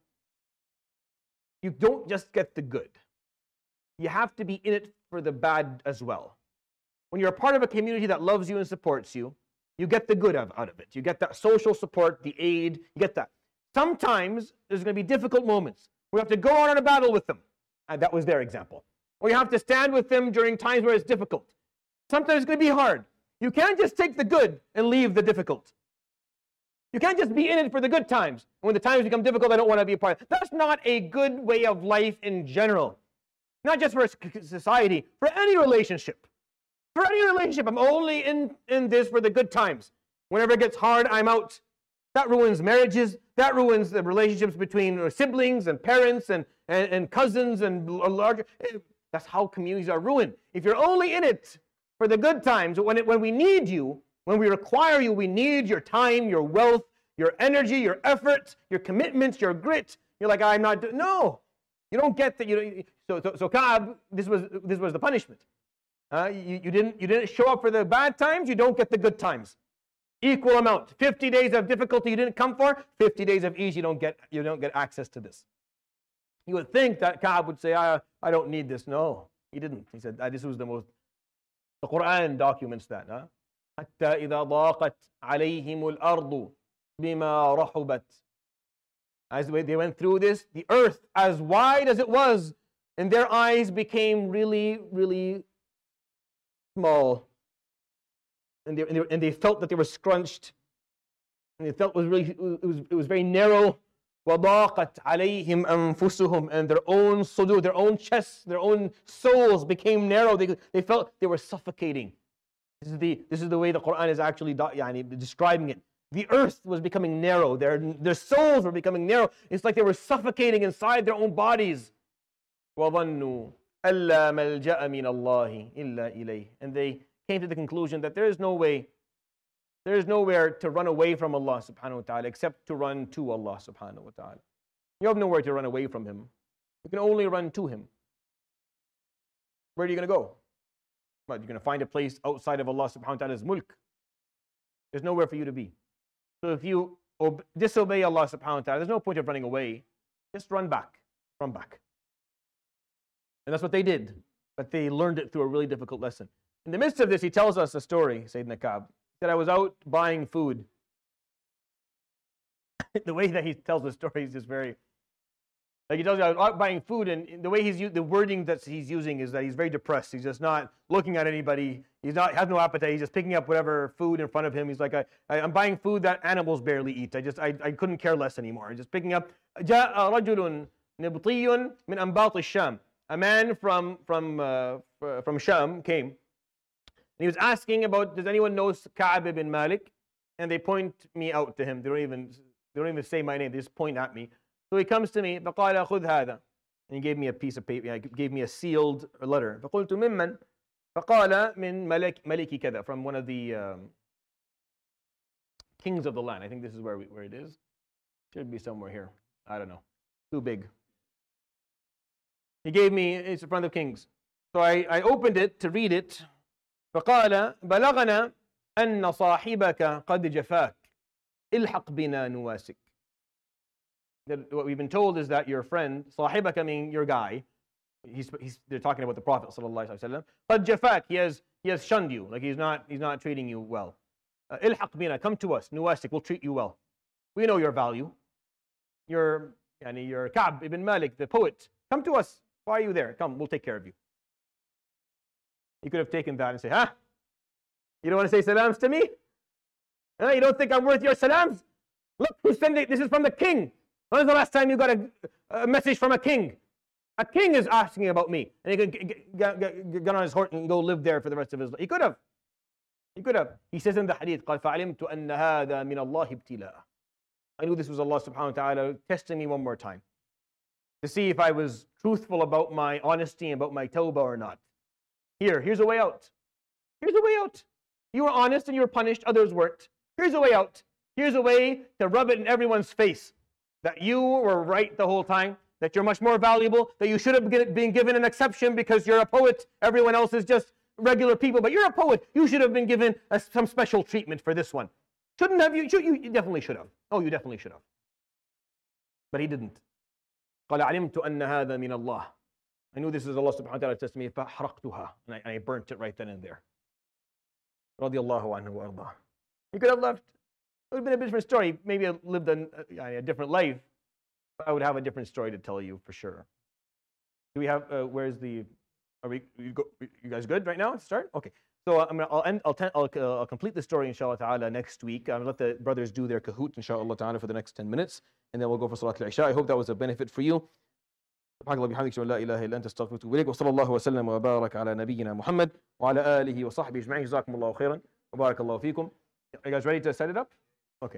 you don't just get the good. You have to be in it for the bad as well. When you're a part of a community that loves you and supports you, you get the good out of it. You get that social support, the aid, you get that. Sometimes there's going to be difficult moments. We have to go on a battle with them. And that was their example. Or you have to stand with them during times where it's difficult. Sometimes it's going to be hard. You can't just take the good and leave the difficult. You can't just be in it for the good times. When the times become difficult, I don't want to be a part of it. That's not a good way of life in general. Not just for society, for any relationship. For any relationship, I'm only in this for the good times. Whenever it gets hard, I'm out. That ruins marriages. That ruins the relationships between siblings and parents and cousins and larger. That's how communities are ruined. If you're only in it for the good times, when we need you, when we require you, we need your time, your wealth, your energy, your effort, your commitments, your grit. You're like, I'm not. No, you don't get that. So Ka'b, this was the punishment. You didn't show up for the bad times. You don't get the good times. Equal amount. 50 days of difficulty you didn't come for. 50 days of ease you don't get access to this. You would think that Ka'b would say, I don't need this. No, he didn't. He said, this was the Quran documents that. حتى إذا ضاقت عليهم الأرض بما رحبت As they went through this, the earth, as wide as it was, in their eyes became really, really small. And they felt that they were scrunched. And they felt it was very narrow. وَضَاقَتْ عَلَيْهِمْ أَنفُسُهُمْ. And their own sudur, their own chests, their own souls became narrow. They felt they were suffocating. This is the way the Quran is actually describing it. The earth was becoming narrow. Their souls were becoming narrow. It's like they were suffocating inside their own bodies. وَظَنُّوا أَلَّا مَلْجَأَ مِنَ اللَّهِ إِلَّا إِلَيْهِ. And they came to the conclusion that there is nowhere to run away from Allah subhanahu wa ta'ala except to run to Allah subhanahu wa ta'ala. You have nowhere to run away from Him. You can only run to Him. Where are you going to go? What, you're going to find a place outside of Allah subhanahu wa ta'ala's mulk. There's nowhere for you to be. So if you disobey Allah subhanahu wa ta'ala, there's no point of running away. Just run back. Run back. And that's what they did. But they learned it through a really difficult lesson. In the midst of this, he tells us a story, Sayyidina Ka'b. He said, I was out buying food. The way that he tells the story is just very... Like he tells you, I was out buying food, and the way the wording that he's using is that he's very depressed. He's just not looking at anybody. Has no appetite. He's just picking up whatever food in front of him. He's like, I'm buying food that animals barely eat. I couldn't care less anymore. I'm just picking up. جاء رجل نبطي من أنباط الشام. A man from Sham came. And he was asking about, does anyone know Ka'b ibn Malik? And they point me out to him. They don't even say my name. They just point at me. So he comes to me, فقال خذ هذا. And he gave me a piece of paper, he gave me a sealed letter. فقلت ممن? فقال من ملكي كذا, from one of the kings of the land. I think this is where it is. Should be somewhere here. I don't know. Too big. He gave me, it's in front of kings. So I opened it to read it. فقال بلغنا أن صاحبك قد جفاك الحق بنا نواسك. What we've been told is that your friend, صاحبك, meaning your guy, they're talking about the Prophet sallallahu alaihi wasallam. قد جفاك, he has shunned you, like he's not treating you well. الحق بنا, come to us, نواسك, we'll treat you well. We know your value. You're Ka'b ibn Malik, the poet. Come to us. Why are you there? Come, we'll take care of you. He could have taken that and said, you don't want to say salams to me? You don't think I'm worth your salams? Look who's sending, this is from the king. When was the last time you got a message from a king? A king is asking about me. And he could get on his horse and go live there for the rest of his life. He could have. He says in the hadith, قال فعلمت أن هذا من الله ابتلاء. I knew this was Allah subhanahu wa ta'ala testing me one more time to see if I was truthful about my honesty and about my tawbah or not. Here's a way out. Here's a way out. You were honest and you were punished, others weren't. Here's a way out. Here's a way to rub it in everyone's face that you were right the whole time, that you're much more valuable, that you should have been given an exception because you're a poet. Everyone else is just regular people, but you're a poet. You should have been given some special treatment for this one. Shouldn't have you? You definitely should have. Oh, you definitely should have. But he didn't. قال علمت أن هذا من الله. I knew this is Allah subhanahu wa ta'ala says to me, فَحْرَقْتُهَا. And I burnt it right then and there. رضي الله عنه وأرضاه. He could have left. It would have been a different story. Maybe I lived a different life. I would have a different story to tell you for sure. Do we have, where's the, you guys good right now to start? Okay. So I'll complete the story inshallah ta'ala next week. I'll let the brothers do their kahoot inshallah ta'ala for the next 10 minutes. And then we'll go for Salat al-Isha. I hope that was a benefit for you. سبحانك اللهم وبحمدك لا إله إلا أنت أستغفرك وأتوب إليك وصلى الله وسلم وبارك على نبينا محمد وعلى آله وصحبه أجمعين جزاكم الله خيرا وبارك الله فيكم. Are you guys ready to set it up? Okay.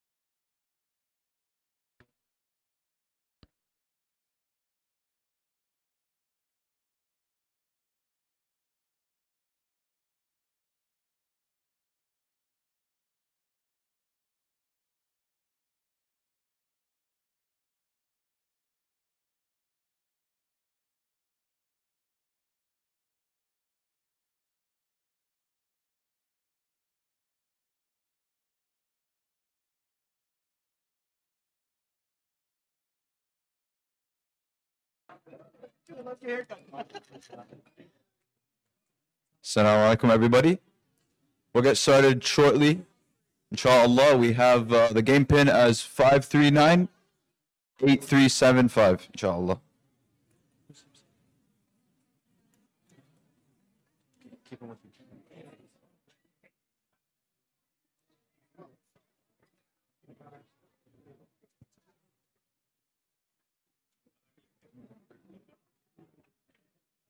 Assalamu alaikum, everybody. We'll get started shortly. Inshallah, we have the game pin as 539. 8375, inshallah.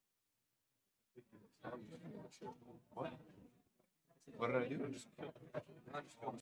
What did I do?